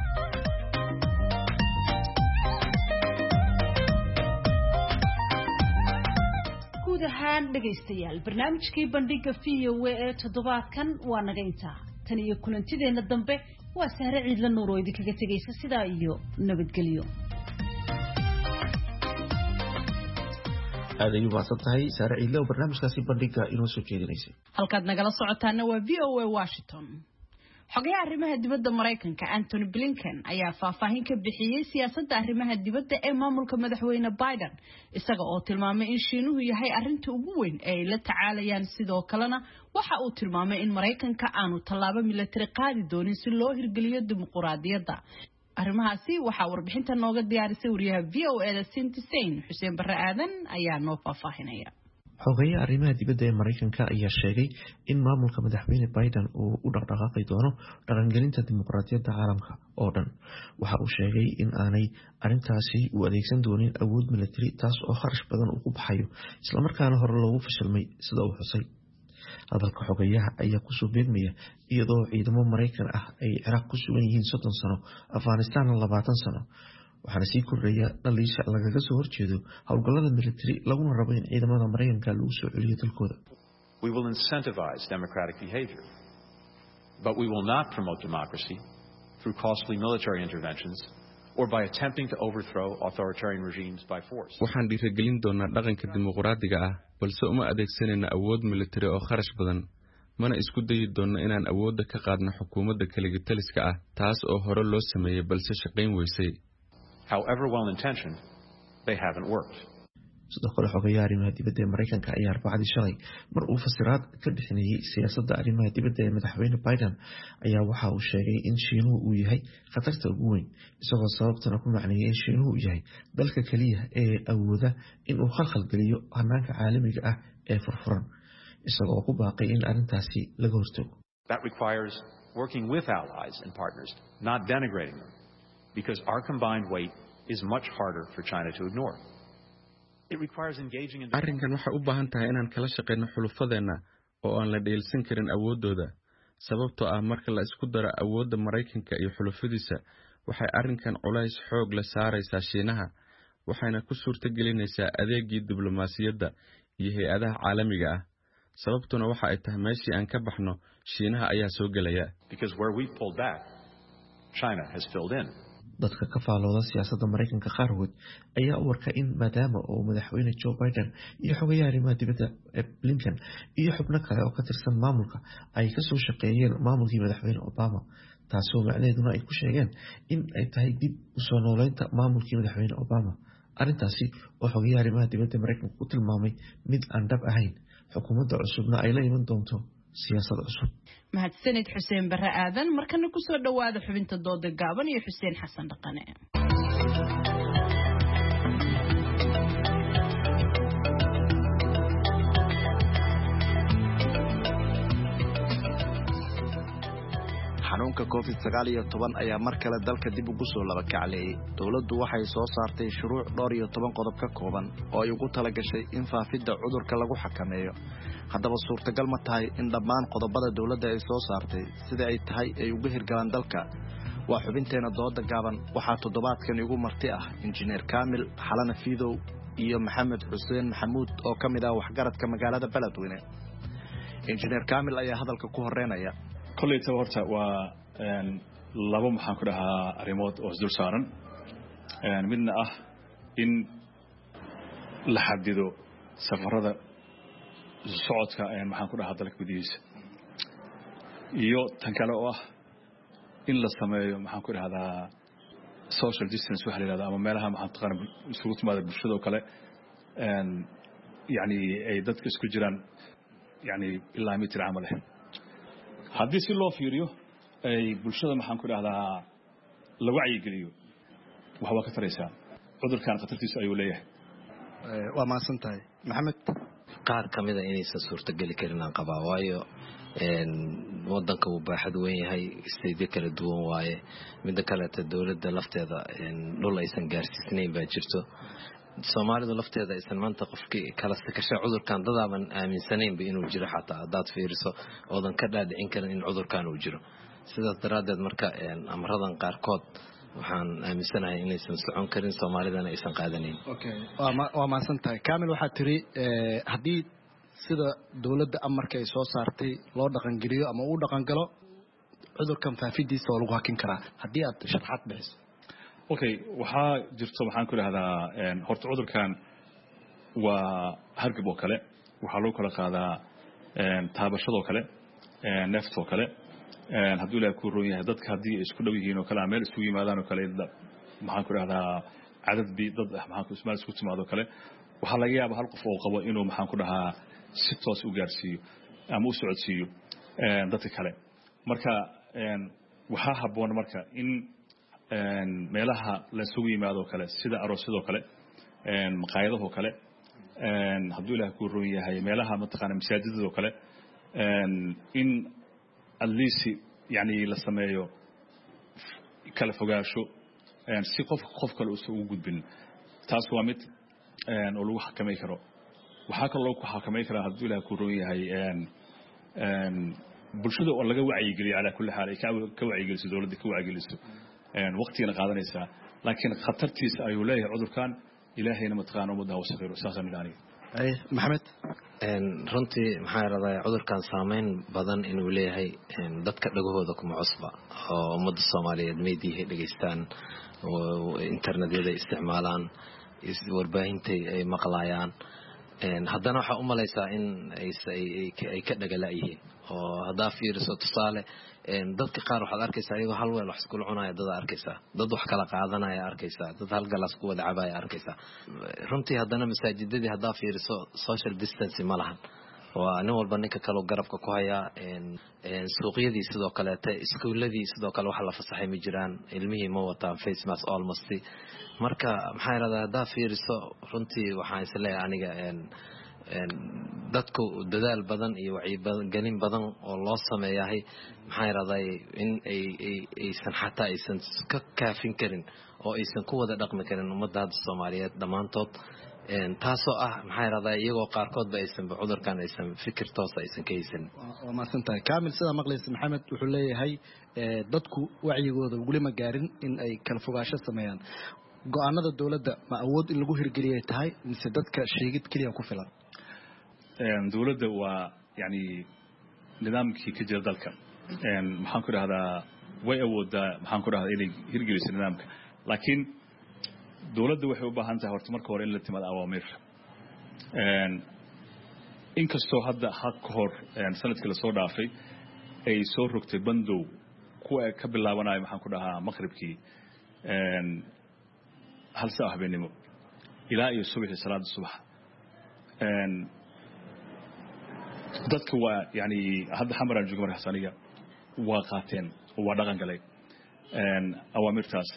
guud ahaan dhagaystayaal barnaamijkii bandhiga VOA ee toddobaadkan waa naga intaa, tan iyo kulantideena dambe waa Sahre Ciidla Nuur oo idinkaga tegaysa sidaa iyo nabadgelyo. aad ayuu mahadsan tahay Sahre Ciidla oo barnaamijkaasi bandhiga inoo soo jeedinaysay. halkaad nagala socotaana waa VOA Washington. xogayaha arrimaha dibadda Mareykanka Anthony Blinken ayaa faahfaahin ka bixiyay siyaasadda arrimaha dibadda ee maamulka madaxweyne Biden, isaga oo tilmaamay in Shiinuhu yahay arrinta ugu weyn ee ay la tacaalayaan, sidoo kalena waxa uu tilmaamay in Mareykanka aanu tallaabo militari qaadi doonin si loo hirgeliyo dimuqraadiyadda. arrimahaasi waxaa warbixinta nooga diyaarisay wariyaha VOA Cindy Sain. Xuseen Barre Aadan ayaa noo faahfaahinaya. xogayaha arrimaha dibadda ee Mareykanka ayaa sheegay in maamulka madaxweyne Biden uu u dhaqdhaqaaqi doono dhaqangelinta dimuqraadiyadda caalamka oo dhan. waxa uu sheegay in aanay arrintaasi u adeegsan doonin awood militari, taas oo kharash badan uu ku baxayo isla markaana hore loogu fashilmay sida uu xusay. hadalka xogayaha ayaa kusoo beegmaya iyadoo ciidamo Mareykan ah ay Ciraaq ku sugan yihiin 30 sano, Afghanistan 20 sano, waxaana sii kordhaya dhaliisha lagaga soo horjeedo howlgallada militari laguna rabo in ciidamada Mareykanka lagu soo celiyo dalkooda. We will incentivize democratic behavior, but we will not promote democracy through costly military interventions or by attempting to overthrow authoritarian regimes by force. waxaan dhiirigelin doonaa dhaqanka dimuqraadiga ah, balse uma adeegsanayna awood militari oo kharash badan, mana isku dayi doonno inaan awoodda ka qaadno xukuumadda kaligitaliska ah, taas oo hore loo sameeyay balse shaqayn weysay. However well-intentioned, they haven't worked. sidoo kale xogayaha arrimaha dibadda ee Mareykanka ayaa Arbacadii shalay mar uu fasiraad ka bixinayay siyaasadda arrimaha dibadda ee madaxweyne Biden ayaa waxa uu sheegay in Shiinuhu uu yahay khatarta ugu weyn, isagoo sababtana ku macneeyay in Shiinuhu uu yahay dalka kaliya ee awooda in uu khalkhal geliyo hanaanka caalamiga ah ee furfuran, isagoo ku baaqay in arrintaasi laga hortago. That requires working with allies and partners, not denigrating them, because our combined weight is much harder for China to ignore. arrinkan waxay u baahan tahay inaan kala shaqeyno xulufadeenna oo aan la dheelsan karin awooddooda sababtoo ah marka la isku daro awoodda Maraykanka iyo xulufadiisa waxay arrinkan culays xoog la saaraysaa Shiinaha waxayna ku suurtagelinaysaa adeegii diblomaasiyadda iyo hay'adaha caalamiga ah sababtuna waxa ay tahay meeshii aan ka baxno Shiinaha ayaa soo galaya dadka ka faalooda siyaasadda Maraykanka qaarkood ayaa u warka in maadaama uu madaxweyne Joe Biden iyo xogayaha arrimaha dibadda Blinken iyo xubno kale oo ka tirsan maamulka ay ka soo shaqeeyeen maamulkii madaxweyne Obama taasoo macnaheeduna ay ku sheegeen in ay tahay dib u soo nooleynta maamulkii madaxweyne Obama arrintaasi oo xogayaha arrimaha dibadda Maraykanka ku tilmaamay mid aan dhab ahayn xukuumadda cusubna ay la iman doonto siyaasad cusub mahadsanid Xuseen Barre Aadan markana ku soo dhawaada xubinta dooda gaaban iyo Xuseen Xasan Dhaqane xanuunka COVID-19 ayaa mar kale dalka dib ugu soo laba kacleeyay dawladdu waxay soo saartay shuruuc 12 qodob ka kooban oo ay ugu talagashay in faafidda cudurka lagu xakameeyo haddaba suurtagal ma tahay in dhammaan qodobada dawladda ay soo saartay sida ay tahay ay uga hirgalaan dalka waa xubinteena dooda gaaban waxaa toddobaadkan igu marti ah injineer Kaamil Xalana Fiidow iyo Maxamed Xuseen Maxamuud oo ka mid ah waxgaradka magaalada Beledweyne injineer Kaamil ayaa hadalka ku horeynaya koleyta horta waa laba maxaan ku dhahaa arrimood oo isdul saaran midna ah in la xadido safarada socodka maxaan ku dhahaa dalka gudihiisa iyo tan kale oo ah in la sameeyo maxaan ku dhahdaa social distance waxa la yiraahdo ama meelaha maxaan taqaan isugu timaada bulshada kale yani ay dadka isku jiraan yani ilaa mitir camal ah haddii si loo fiiriyo ay bulshada maxaan ku dhahdaa la wacyi geliyo waxa waa ka taraysaa cudurkan khatartiisa ayuu leeyahay waa maasan tahay Maxamed qaar kamida inaysan suurtagali karin aan qabaa waayo wadanka uu baaxad weyn yahay isteedyo kala duwan waaye midda kale ta dawladda lafteeda dhul aysan gaarsiisnayn baa jirto Soomaalidu lafteeda aysan maanta qofkii kala sakashay cudurkan dadaaban aaminsanaynba inuu jiro xataa hadaad fiiriso oodan ka dhaadhicin karin in cudurkan uu jiro sidaas daraadeed marka amradan qaarkood waxaan aaminsanahay inaysan socon karin Soomaalidana aysan qaadanayn waa maasan tahay Kaamil waxaa tiri haddii sida dawladda amarka ay soo saartay loo dhaqan geliyo ama uu dhaqan galo cudurkan faafidiisa oo lagu hakin karaa haddii aad sharaxaad bixiso okay waxaa jirto waxaan ku dhahdaa horta cudurkan waa hargab oo kale waxaa loo kala qaadaa taabashadoo kale neeftoo kale hadduu ilaahay ku roon yahay dadka haddii ay isku dhow yihiin oo kale meel isugu yimaadaan oo kale maxaan ku dhahdaa cadad bi dad maxaan meel isku timaado kale waxaa laga yaabaa hal qof oo qabo inuu maxaan ku dhahaa si toos u gaarsiiyo ama u socodsiiyo dadka kale marka waxaa habboon marka in meelaha la isugu yimaado kale sida aroosyada kale maqaayadaha kale hadduu ilaahay ku roon yahay meelaha mataqaana masaajidada kale in at least yani la sameeyo kala fogaansho si qof kale uu gudbin taas waa mid oo lagu xakameyn karo waxaa kaloo lagu xakameyn karaa hadduu ilaahay ku roon yahay bulshada oo laga wacyigeliyo calaa kulli xaal ay ka wacyigeliso dawladda ka wacyigeliso waqtiga qaadanaysa laakiin khatartiisa ayuu leeyahay cudurkan ilaahayna mataqaan umada wasaqiro saasan ilaaliyo Maxamed runtii maxaa raday cudurkan saameyn badan inuu leeyahay dadka dhagahooda kuma cusba oo umada Soomaaliyeed meediyaha dhageystaan oo internetyada isticmaalaan warbaahinta ay maqlayaan haddana waxa u malaysaa in ay ka dhagalaayeen oo hadaa fiiriso tusaale dadka qaar waxaad arkaysaa iyagoo hal weel wax isku cunaya dad arkaysaa dad wax kala qaadanaya arkaysaa dad hal galaas ku wada cabaya arkaysaa runtii haddana masaajidadii hadaa fiiriso social distance ma lahan waa nin walba ninka kale garabka ku haya suuqyadii sidoo kale iskuuladii sidoo kale wax la fasaxay ma jiraan ilmihii ma wataan face mask almost marka maxay radaa hadaa fiiriso runtii waxaan isleeyahay aniga dadku dadaal badan iyo wacyigelin badan oo loo sameeyahay maxaa yiraahday in aysan xataa aysan ka kaafin karin oo aysan ku wada dhaqmi karin ummadda Soomaaliyeed dhamaantood taasoo ah maxaa yiraahday iyagoo qaarkood ba aysan cudurkan aysan fikir toos aysan ka haysan waa maasantahay kaamil sida maqlaysa maxamed wuxuu leeyahay dadku wacyigooda wali ma gaarin in ay kala fogaasho sameeyaan go'aanada dawladda ma awood in lagu hirgeliyay tahay mise dadka sheegid kaliya ku filan dawladda waa yani nidaamkii ka jira dalka maxaan ku rahdaa way awoodaa maxaan ku rahdaa inay hirgeliso nidaamka laakiin dawladda waxay u baahan tahay horta marka hore in la timaado awaamir inkastoo hadda ka hor sanadkii la soo dhaafay ay soo rogtay bandow kuwa ka bilaabanayo maxaan ku dhahaa maqribkii hal saac habeenimo ilaa iyo subaxii salaada subax dadka waa yani hadda xamaraan joogo markaas aniga waa qaateen oo waa dhaqan galay awaamirtaas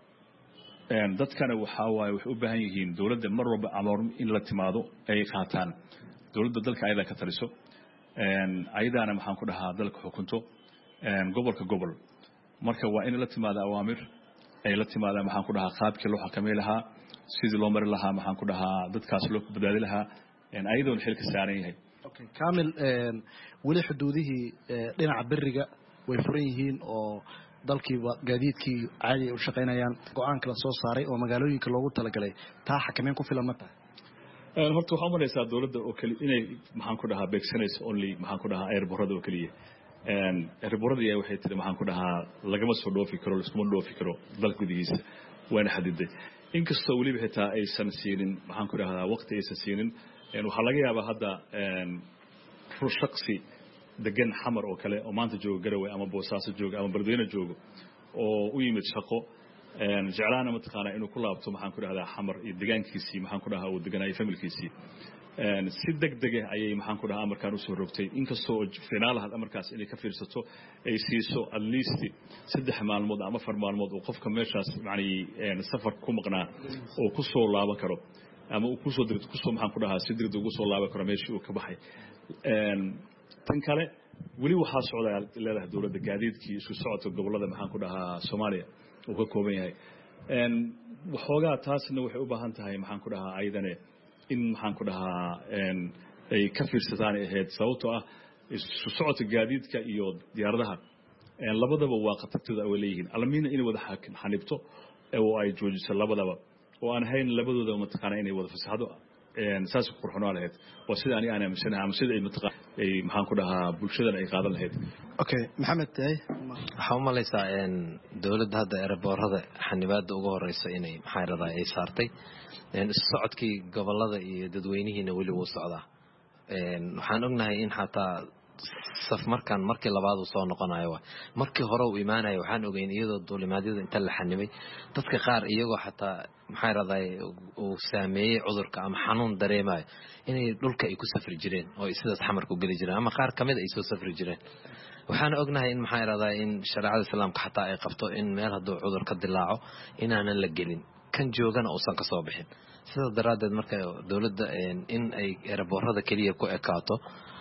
dadkana waxaa waaye waxay u baahan yihiin dawladda mar walba amoor in la timaado ay qaataan dawladda dalka ayadaa ka taliso ayadaana maxaan ku dhahaa dalka xukunto gobolka gobol marka waa in la timaado awaamir ay la timaadaan maxaan ku dhahaa qaabkii loo xakamay lahaa sidii loo mari lahaa maxaan ku dhahaa dadkaas loo badbaadi lahaa ayadoon xilka saaran yahay kaamil weli xuduudihii dhinaca beriga way furan yihiin oo dalkiiba gaadiidkii caadi ay u shaqaynayaan go'aanka la soo saaray oo magaalooyinka loogu talagalay taa xakameyn ku filan ma tahay horta waxaa umalaysaa dawladda oo kali inay maxaan ku dhahaa beegsanayso only maxaan ku dhahaa airborada oo keliya airborada ayaa waxay tiri maxaan ku dhahaa lagama soo dhoofi karo laskuma dhoofi karo dalka gudihiisa waana xadiday inkastoo weliba xitaa aysan siinin maxaan ku dhahaa waqti aysan siinin waxaa laga yaabaa hadda shaksi degan xamar oo kale oo maanta jooga Garowe ama Boosaaso jooga ama Beledweyne jooga oo u yimid shaqo jeclaana mataqaanaa inuu ku laabto maxaan ku dhahdaa xamar iyo deegaankiisii maxaan ku dhahaa uu deganaayo familkiisii si degdeg ah ayay maxaan ku dhahaa amarkaan u soo rogtay inkastoo finaalaha amarkaas inay ka fiirsato ay siiso at least 3 maalmood ama 4 maalmood oo qofka meeshaas macni safar ku maqnaa oo ku soo laaban karo ama uu ku soo dirto ku soo maxaan ku dhahaa si degdeg ugu soo laaban karo meeshii uu ka baxay tan kale weli waxaa socdaa leedahay dawladda gaadiidkii isku socodka gobolada maxaan ku dhahaa Soomaaliya uu ka kooban yahay waxoogaa taasna waxay u baahan tahay maxaan ku dhahaa ayadane in maxaan ku dhahaa ay ka fiirsadaan ahayd sababtoo ah isku socodka gaadiidka iyo diyaaradaha labadaba waa khatartooda ay leeyihiin alamiina inay wada xanibto oo ay joojiso labadaba oo aan hayn labadooda mataqaana inay wada fasaxdo saas ku qurxoon lahayd waa sida ani aan aaminsanahay ama sida ay mataqaana ay maxaan ku dhahaa bulshadan ay qaadan lahayd okay maxamed tahay waxa u malaysaa dawladda hadda airborada xanibaada ugu horeysa inay maxay raday ay saartay socodkii gobolada iyo dadweynihiina weli wuu socdaa waxaan ognahay in xataa saf markii labaad uu soo noqonayo markii hore uu iimaanayo waxaan ogeyn iyadoo duulimaadyada inta la xanibay dadka qaar iyagoo xataa maxay raday uu saameeyay cudurka ama xanuun dareemayo inay dhulka ay ku safri jireen oo sidaas xamarku gali jireen ama qaar kamid ay soo safri jireen waxaan ognahay in maxay raday in shariicada islaamka xataa ay qabto in meel hadduu cudur ka dilaaco inaanan la gelin kan joogana uusan ka soo bixin sidaas daraadeed marka dawladda in ay airborada kaliya ku ekaato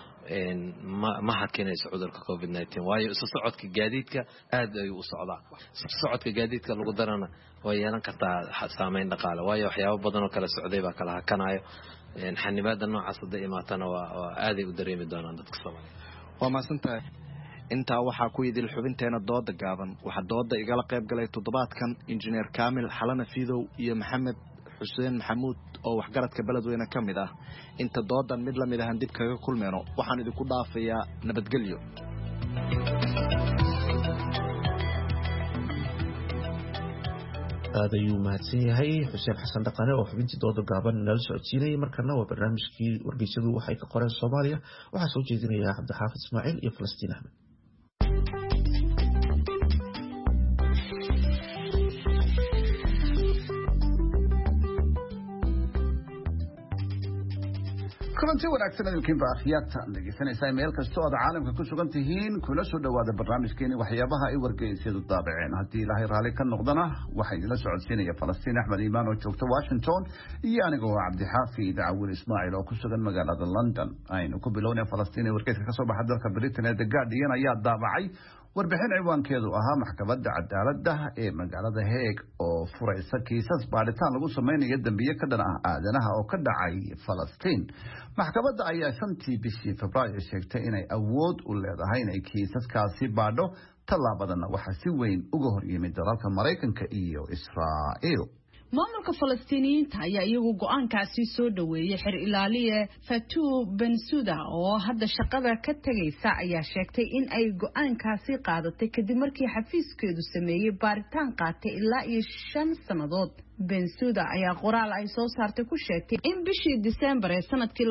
ma hakinayso cudurka covid-19 waayo isu socodka gaadiidka aad ayuu u socdaa socodka gaadiidka lagu darana way yeelan kartaa saameyn dhaqaale waayo waxyaabo badan oo kala socday baa kala hakanayo xanibaada noocaas hadday imaatana waa aaday u dareemi doonaan dadka Soomaaliyeed waa maasantahay intaa waxaa ku idil xubinteena dooda gaaban waxaa dooda igala qayb galay toddobaadkan injineer kaamil xalana fiidow iyo maxamed xuseen maxamuud oo waxgaradka beledweyne ka mid ah inta doodan mid lamid ahan dib kaga kulmeyno waxaan idinku dhaafayaa nabadgelyo aad ayuu mahadsan yahay xuseen xasan dhaqane oo xubintii dooda gaaban nala socodsiinayay markana waa barnaamijkii wargeysyadu waxay ka qoreen Soomaaliya waxaa soo jeedinaya Cabdixaafid Ismaaciil iyo Falastiin Axmed kulanti wanaagsan idinkiinba akhyaarta dhegeysanaysaa meel kastoo aad caalamka ku sugan tihiin kula soo dhawaada barnaamijkeeni waxyaabaha ay wargeysyadu daabaceen haddii ilaahay raalli ka noqdana waxaa idinla socodsiinaya falastiin axmed iimaan oo joogta washington iyo anigoo cabdixaafid cawil ismaaciil oo ku sugan magaalada london aynu ku bilownay falastiin ee wargeyska kasoo baxa dalka britain ee The Guardian ayaa daabacay warbixin ciwaankeedu ahaa maxkamadda cadaaladda ee magaalada Hague oo furaysa kiisas baadhitaan lagu samaynayo dambiye ka dhan ah aadanaha oo ka dhacay Falastiin. Maxkamadda ayaa 5tii bishii Febraayo sheegtay inay awood u leedahay inay kiisaskaasi baadho, tallaabadana waxaa si weyn uga hor yimid dalalka Mareykanka iyo Israa'iil. maamulka Falastiiniyiinta ayaa iyagu go'aankaasi soo dhaweeyay xir ilaaliye Fatou Bensouda oo hadda shaqada ka tagaysa ayaa sheegtay in ay go'aankaasi qaadatay kadib markii xafiiskeedu sameeyay baaritaan qaatay ilaa 5 sanadood. Bensouda ayaa qoraal ay soo saartay ku sheegtay in bishii December ee sanadkii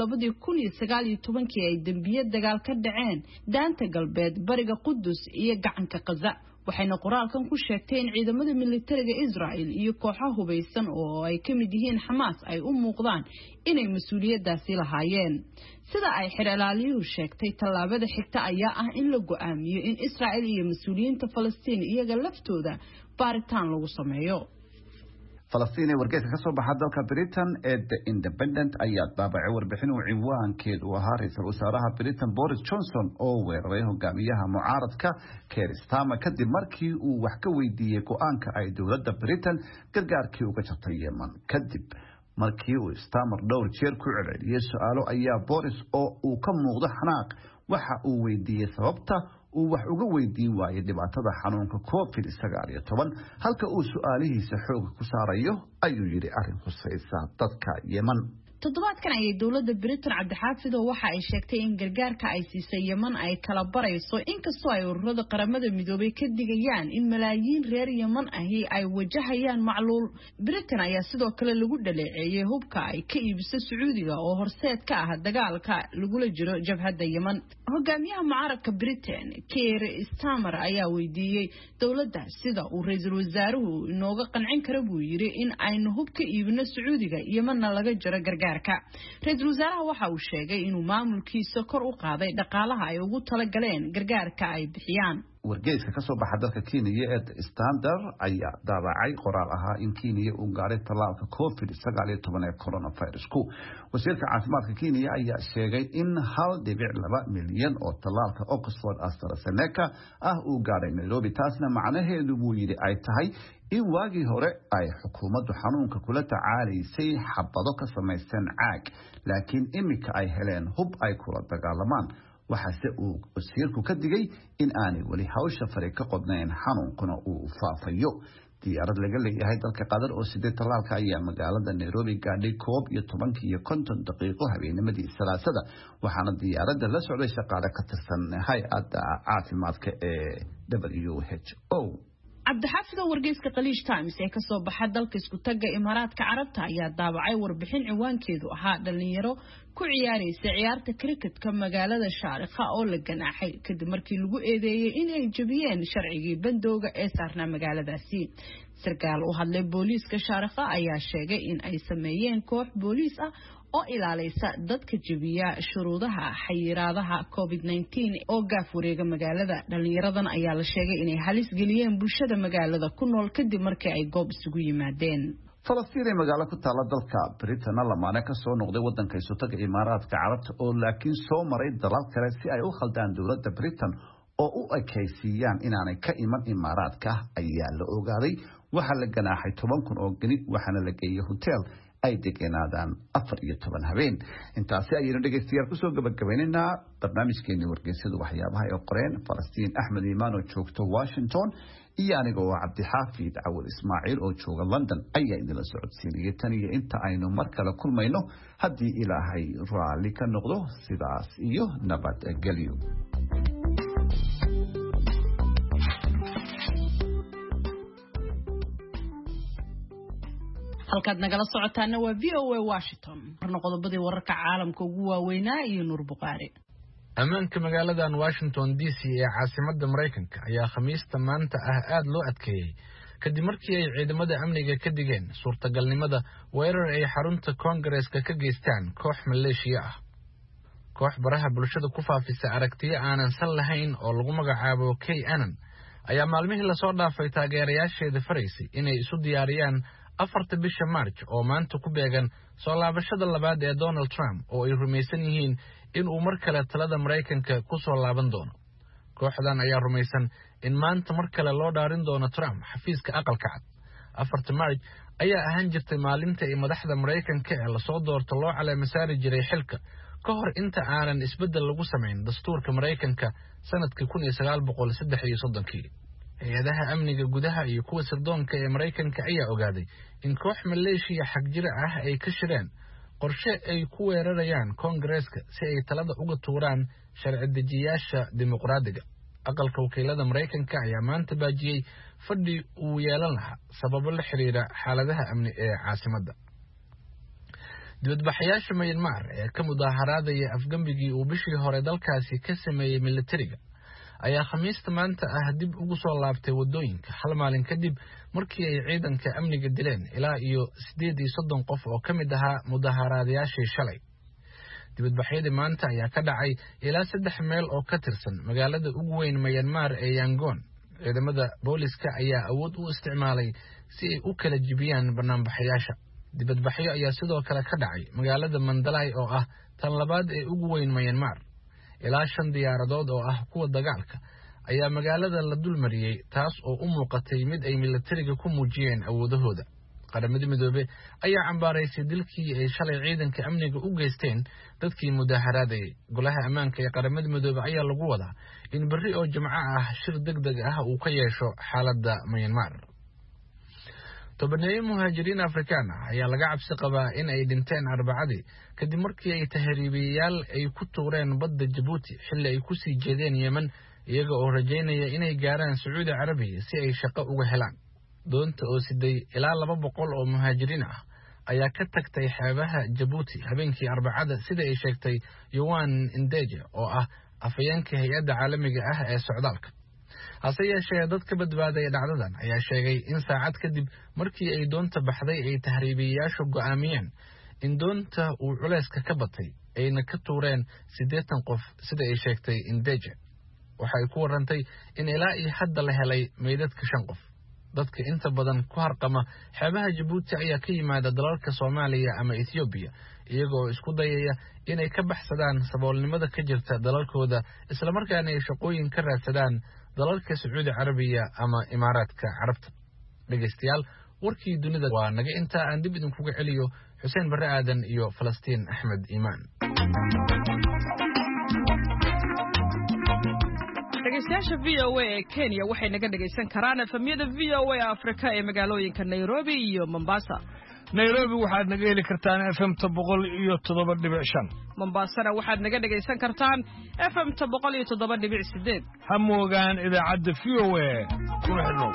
2019 ay dambiye dagaal ka dhaceen daanta galbeed bariga Qudus iyo gacanka Gaza. waxayna qoraalkan ku sheegtay in ciidamada militariga Israa'iil iyo kooxaha hubeysan oo ay ka mid yihiin Hamas ay u muuqdaan inay mas'uuliyadaasi lahaayeen. sida ay xir ilaaliyuhu sheegtay tallaabada xigta ayaa ah in la go'aamiyo in Israa'iil iyo mas'uuliyiinta Falastiin iyaga laftooda baaritaan lagu sameeyo. Falastiin ee wargeyska kasoo baxa dalka Britain ee The Independent ayaa daabacay warbixin uu ciwaankeedu ahaa ra'iisul wasaaraha Britain Boris Johnson oo weeraray hogaamiyaha mucaaradka Keir Starmer kadib markii uu wax ka weydiiyay go'aanka ay dowladda Britain gargaarkii uga jartay Yemen. kadib markii uu Starmer dhowr jeer ku celceliyay su'aalo ayaa Boris oo uu ka muuqdo xanaaq waxa uu weydiiyay sababta uu wax uga weydiin waayay dhibaatada xanuunka COVID-19 halka uu su'aalihiisa xoog ku saarayo ayuu yiri arrin khusaysa dadka Yemen. toddobaadkan ayay dowladda Britain cabdixaafid oo waxa ay sheegtay in gargaarka ay siisay Yemen ay kala barayso inkastoo ay ururada qaramada midoobay ka digayaan in malaayiin reer Yemen ahi ay wajahayaan macluul. Britain ayaa sidoo kale lagu dhaleeceeyay hubka ay ka iibisay Sacuudiga oo horseed ka ah dagaalka lagula jiro jabhadda Yemen. hogaamiyaha mucaaradka Britain Keir Starmer ayaa weydiiyay dowladda sida uu ra'iisul wasaaruhu inooga qancin karo buu yiri in aynu hubka iibino Sacuudiga Yemenna laga jiro gargaar. ra'iisul wasaaraha waxa uu sheegay inuu maamulkiisa kor u qaaday dhaqaalaha ay ugu tala galeen gargaarka ay bixiyaan. wargeyska kasoo baxa dalka Kenya ee The Standard ayaa daabacay qoraal ahaa in Kenya uu gaaray tallaalka COVID-19 ee coronavirus-ku. wasiirka caafimaadka Kenya ayaa sheegay in 1.2 milyan oo tallaalka Oxford AstraZeneca ah uu gaaray Nairobi, taasna macnaheedu buu yiri ay tahay in waagii hore ay xukuumaddu xanuunka kula tacaalaysay xabado ka samaysan caag, laakiin imika ay heleen hub ay kula dagaalamaan. waxaase uu wasiirku ka digay in aanay wali hawsha fari ka qodnayn xanuunkuna uu faafayo. diyaarad laga leeyahay dalka Qatar oo sidee tallaalka ayaa magaalada Nairobi gaadhay 11:50 daqiiqo habeennimadii Salaasada, waxaana diyaaradda la socday shaqaale ka tirsan hay'adda caafimaadka ee WHO. cabdixaafid oo wargeyska Khaleej Times ee ka soo baxa dalka isku tagga Imaaraadka Carabta ayaa daabacay warbixin ciwaankeedu ahaa dhalinyaro ku ciyaaraysa ciyaarta cricketka magaalada Shaarikha oo la ganaaxay kadib markii lagu eedeeyay in ay jabiyeen sharcigii bandowga ee saarnaa magaaladaasi. sarkaal u hadlay booliiska Shaarikha ayaa sheegay in ay sameeyeen koox booliis ah oo ilaaleysa dadka jabiya shuruudaha xayiraadaha COVID-19 oo gaaf wareega magaalada. dhalinyaradan ayaa la sheegay inay halis geliyeen bulshada magaalada ku nool kadib markii ay goob isugu yimaadeen. Falastiin ee magaalo ku taala dalka Britain lamaane ka soo noqday wadanka Isuutaga Imaaraadka Carabta oo laakiin soo maray dalal kale si ay u khaldaan dowladda Britain oo u ekeysiyaan inaanay ka iman Imaaraadka ayaa la ogaaday. waxa la ganaaxay 10,000 oo gani waxaana la geeyay hotel ay degenaadaan 14 habeen. intaasi ayaynu dhegeystayaal ku soo gabagabaynaynaa barnaamijkeeni wargeysyada waxyaabaha ay qoreen Falastiin Axmed Iimaan oo joogto Washington iyo aniga oo Cabdixaafid Cawil Ismaaciil oo jooga London ayaa idinla socodsiinayay tan iyo inta aynu mar kale kulmayno haddii Ilaahay raalli ka noqdo sidaas iyo nabadgelyo. halkaad nagala socotaana waa VOA Washington. marna qodobadii wararka caalamka ugu waaweynaa iyo Nuur Buqaari. ammaanka magaaladan Washington DC ee caasimadda Mareykanka ayaa Khamiista maanta aad loo adkeeyay kadib markii ay ciidamada amniga ka digeen suurtagalnimada weerar ay xarunta Congress-ka ka geystaan koox Maleeshiya ah. koox baraha bulshada ku faafisa aragtiyo aanan sal lahayn oo lagu magacaabo KAnon ayaa maalmihii lasoo dhaafay taageerayaasheeda faraysay inay isu diyaariyaan 4 bisha March oo maanta ku beegan soo laabashada labaad ee Donald Trump oo ay rumaysan yihiin in uu mar kale talada Mareykanka ku soo laaban doono. Kooxdan ayaa rumaysan in maanta mar kale loo dhaarin doono Trump xafiiska aqalka cad. 4 March ayaa ahaan jirtay maalinta ay madaxda Mareykanka ee la soo doorto loo calaamasaari jiray xilka ka hor inta aanan isbedel lagu sameyn dastuurka Mareykanka sanadkii 1933. Hay'adaha amniga gudaha iyo kuwa sirdoonka ee Mareykanka ayaa ogaaday in koox Maleeshiya xagjira ah ay ka shireen qorshe ay ku weerarayaan Koongareeska si ay talada uga tuuraan sharci dejiyaasha dimuqraadiga. Aqalka wakiilada Mareykanka ayaa maanta baajiyay fadhi uu yeelan lahaa sababo la xiriira xaaladaha amni ee caasimadda. dibadbaxayaasha Myanmar ee ka mudaharaadaya afgambigii uu bishii hore dalkaasi ka sameeyay militariga ayaa Khamiista maanta dib ugu soo laabtay wadooyinka hal maalin kadib markii ay ciidanka amniga dileen ilaa iyo 38 qof oo ka mid ahaa mudaharaadayaashii shalay. dibadbaxyadii maanta ayaa ka dhacay ilaa 3 meel oo ka tirsan magaalada ugu weyn Myanmar ee Yangon. ciidamada booliska ayaa awood u isticmaalay si ay u kala jibiyaan banaanbaxayaasha. dibadbaxyo ayaa sidoo kale ka dhacay magaalada Mandalay oo ah tan labaad ee ugu weyn Myanmar. ilaa 5 diyaaradood oo ah kuwa dagaalka ayaa magaalada la dulmariyay taas oo u muuqatay mid ay militariga ku muujiyeen awoodahooda. qaramada midoobe ayaa cambaaraysay dilkii ay shalay ciidanka amniga u geysteen dadkii mudaharaadayay. golaha ammaanka ee qaramada midoobe ayaa lagu wadaa in berri oo Jimco ah shir degdeg ah uu ka yeesho xaaladda Myanmar. tobaneeyo muhaajiriin Afrikaan ah ayaa laga cabsi qabaa in ay dhinteen Arbacadii kadib markii ay tahriibiyayaal ay ku tuureen badda Djibouti xilli ay ku sii jeedeen Yemen iyaga oo rajaynaya inay gaaraan Sacuudi Carabiya si ay shaqo uga helaan. doonta oo siday ilaa 200 oo muhaajiriin ah ayaa ka tagtay xeebaha Djibouti habeenkii Arbacada sida ay sheegtay Yohan Indeje oo ah afayeenka hay'adda caalamiga ah ee socdaalka. hase yeeshee dad ka badbaaday dhacdadan ayaa sheegay in saacad kadib markii ay doonta baxday ay tahriibiyayaashu go'aamiyeen in doonta uu culayska ka batay ayna ka tuureen 80 qof sida ay sheegtay Indeje. waxay ku warantay in ilaa iyo hadda la helay meydadka 5 qof. dadka inta badan ku harqama xeebaha Djibouti ayaa ka yimaada dalalka Soomaaliya ama Ethiopia iyagoo isku dayaya inay ka baxsadaan saboolnimada ka jirta dalalkooda isla markaana ay shaqooyin ka raadsadaan dalalka Sacuudi Carabiya ama Imaaraadka Carabta. dhageystayaal warkii dunida waa naga inta aan dib idin kuga celiyo Xuseen Barre Aadan iyo Falastiin Axmed Iimaan. dhegeystayaasha VOA ee Kenya waxay naga dhegeysan karaan efemyada VOA Afrika ee magaalooyinka Nairobi iyo Mombasa. Nairobi waxaad naga heli kartaan FM 107.5. Mombasana waxaad naga dhegeysan kartaan FM 107.8. Ha moogaan idaacadda VOA kuna xidhnow.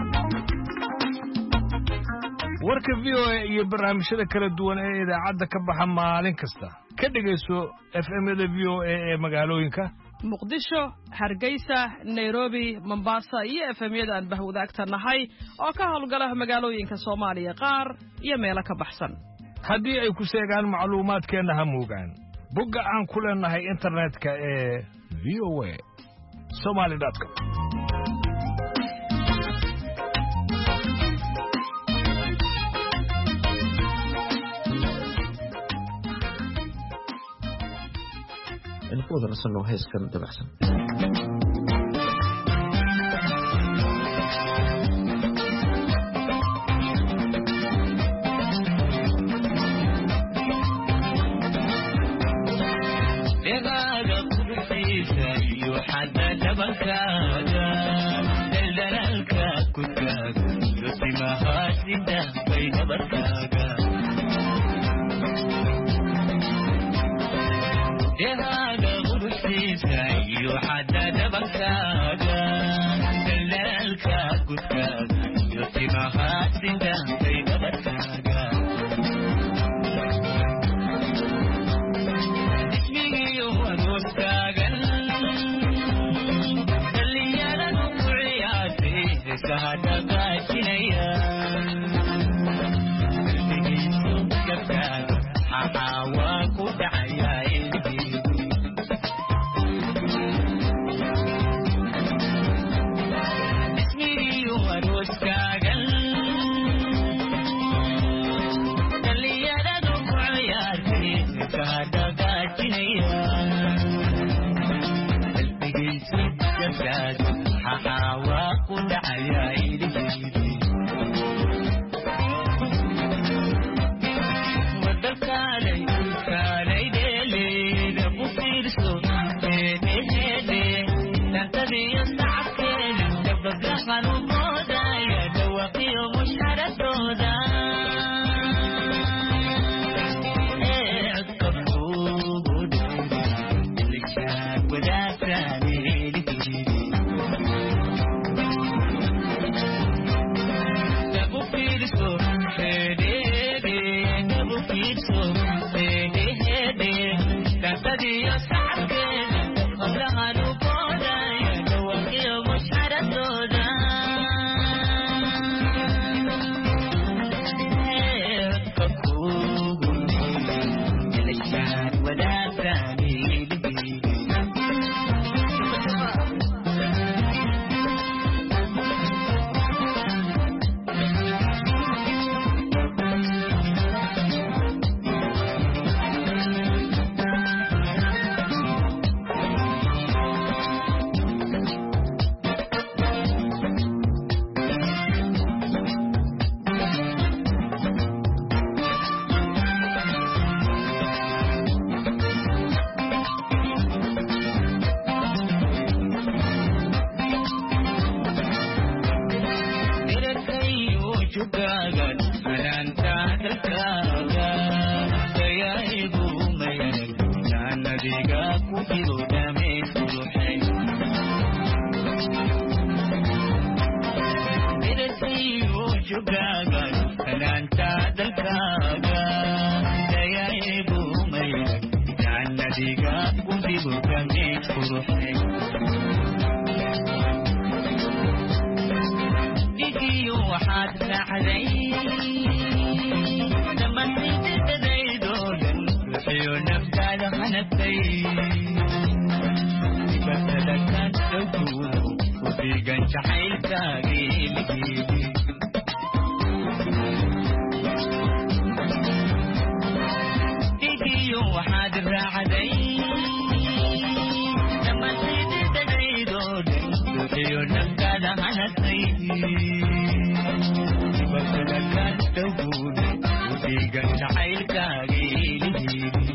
warka VOA iyo barnaamijyada kala duwan ee idaacadda ka baxa maalin kasta ka dhegeyso FM-yada VOA ee magaalooyinka Muqdisho, Hargeysa, Nairobi, Mombasa iyo FM-yada aan bahwadaagta nahay oo ka howlgala magaalooyinka Soomaaliya qaar iyo meelo ka baxsan. haddii ay ku sheegaan macluumaadkeena ha moogaan bogga aan ku leenahay internetka ee voa.somali.com. in ku wada nasanno heeskan dabacsan. dalkaaga dayaigu mayanag jaanadiga ku jiro damayd quruxay midasiyo jogaaga kanaanta dalkaaga dayaigu mayanag jaanadiga ku jiro damayd quruxay digiyo waxaad raacday dhammaantiintadaydoodhan ruxiyo naftaada hanagtay dibatada kaan dhowguudo ku dhiigan jacaylkaagii ligiidi digiyo waxaad raacday dhammaantiintadaydoodhan ruxiyo naftaada hanagtay dibatada kaan dhowguudo digan jacaylkaagii lihiidi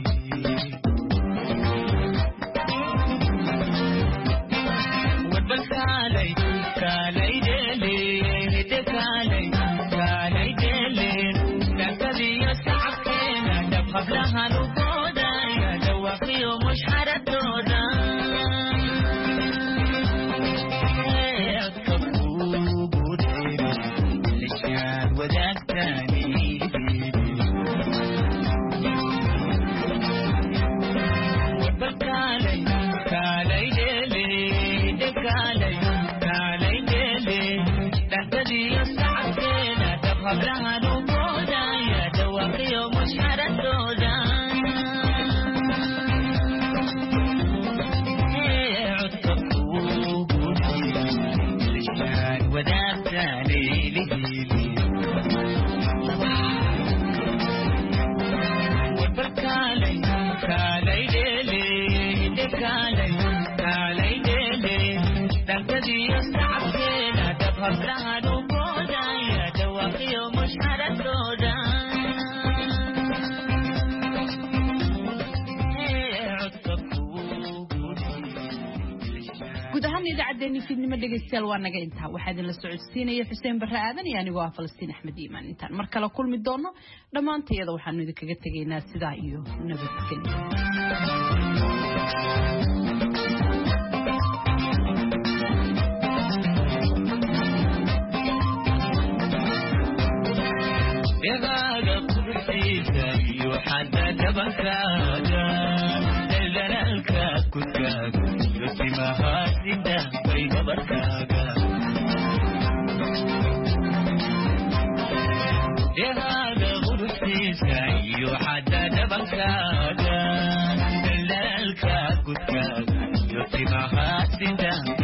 wadbal kaalay kaalay dheele hidde kaalay dheele dhankadiyo sacabkeena dhab hablahan u boodaya dhawaaqiyo mushxaradooda codka kuugu dheeri lishaad wadaagtaani hablahan u boodaya dhawaaqiyo mushxaradooda codka kuugu lishaan wadaagtaani lihiidi wadbal kaalay dheele hidde kaalay dheele dhankadiyo sacabkeena dhab hablahan u boodaya dhawaaqiyo mushxaradooda guud ahaan idaacaddeenii fiidnimo dhegaystayaal waa naga intaa waxaa idinla socodsiinaya xuseen barre aadan iyo anigoo ah falastiin axmed iimaan intaan mar kale kulmi doono dhammaantayada waxaanu idinkaga tegaynaa sidaa iyo nabadgelyo degaaga quruxiisa iyo xadda dhabankaaga daldalaalka kudkaaga iyo timahaasida bay dhabarkaaga degaaga quruxiisa iyo xadda dhabankaaga daldalaalka kudkaaga iyo timahaasida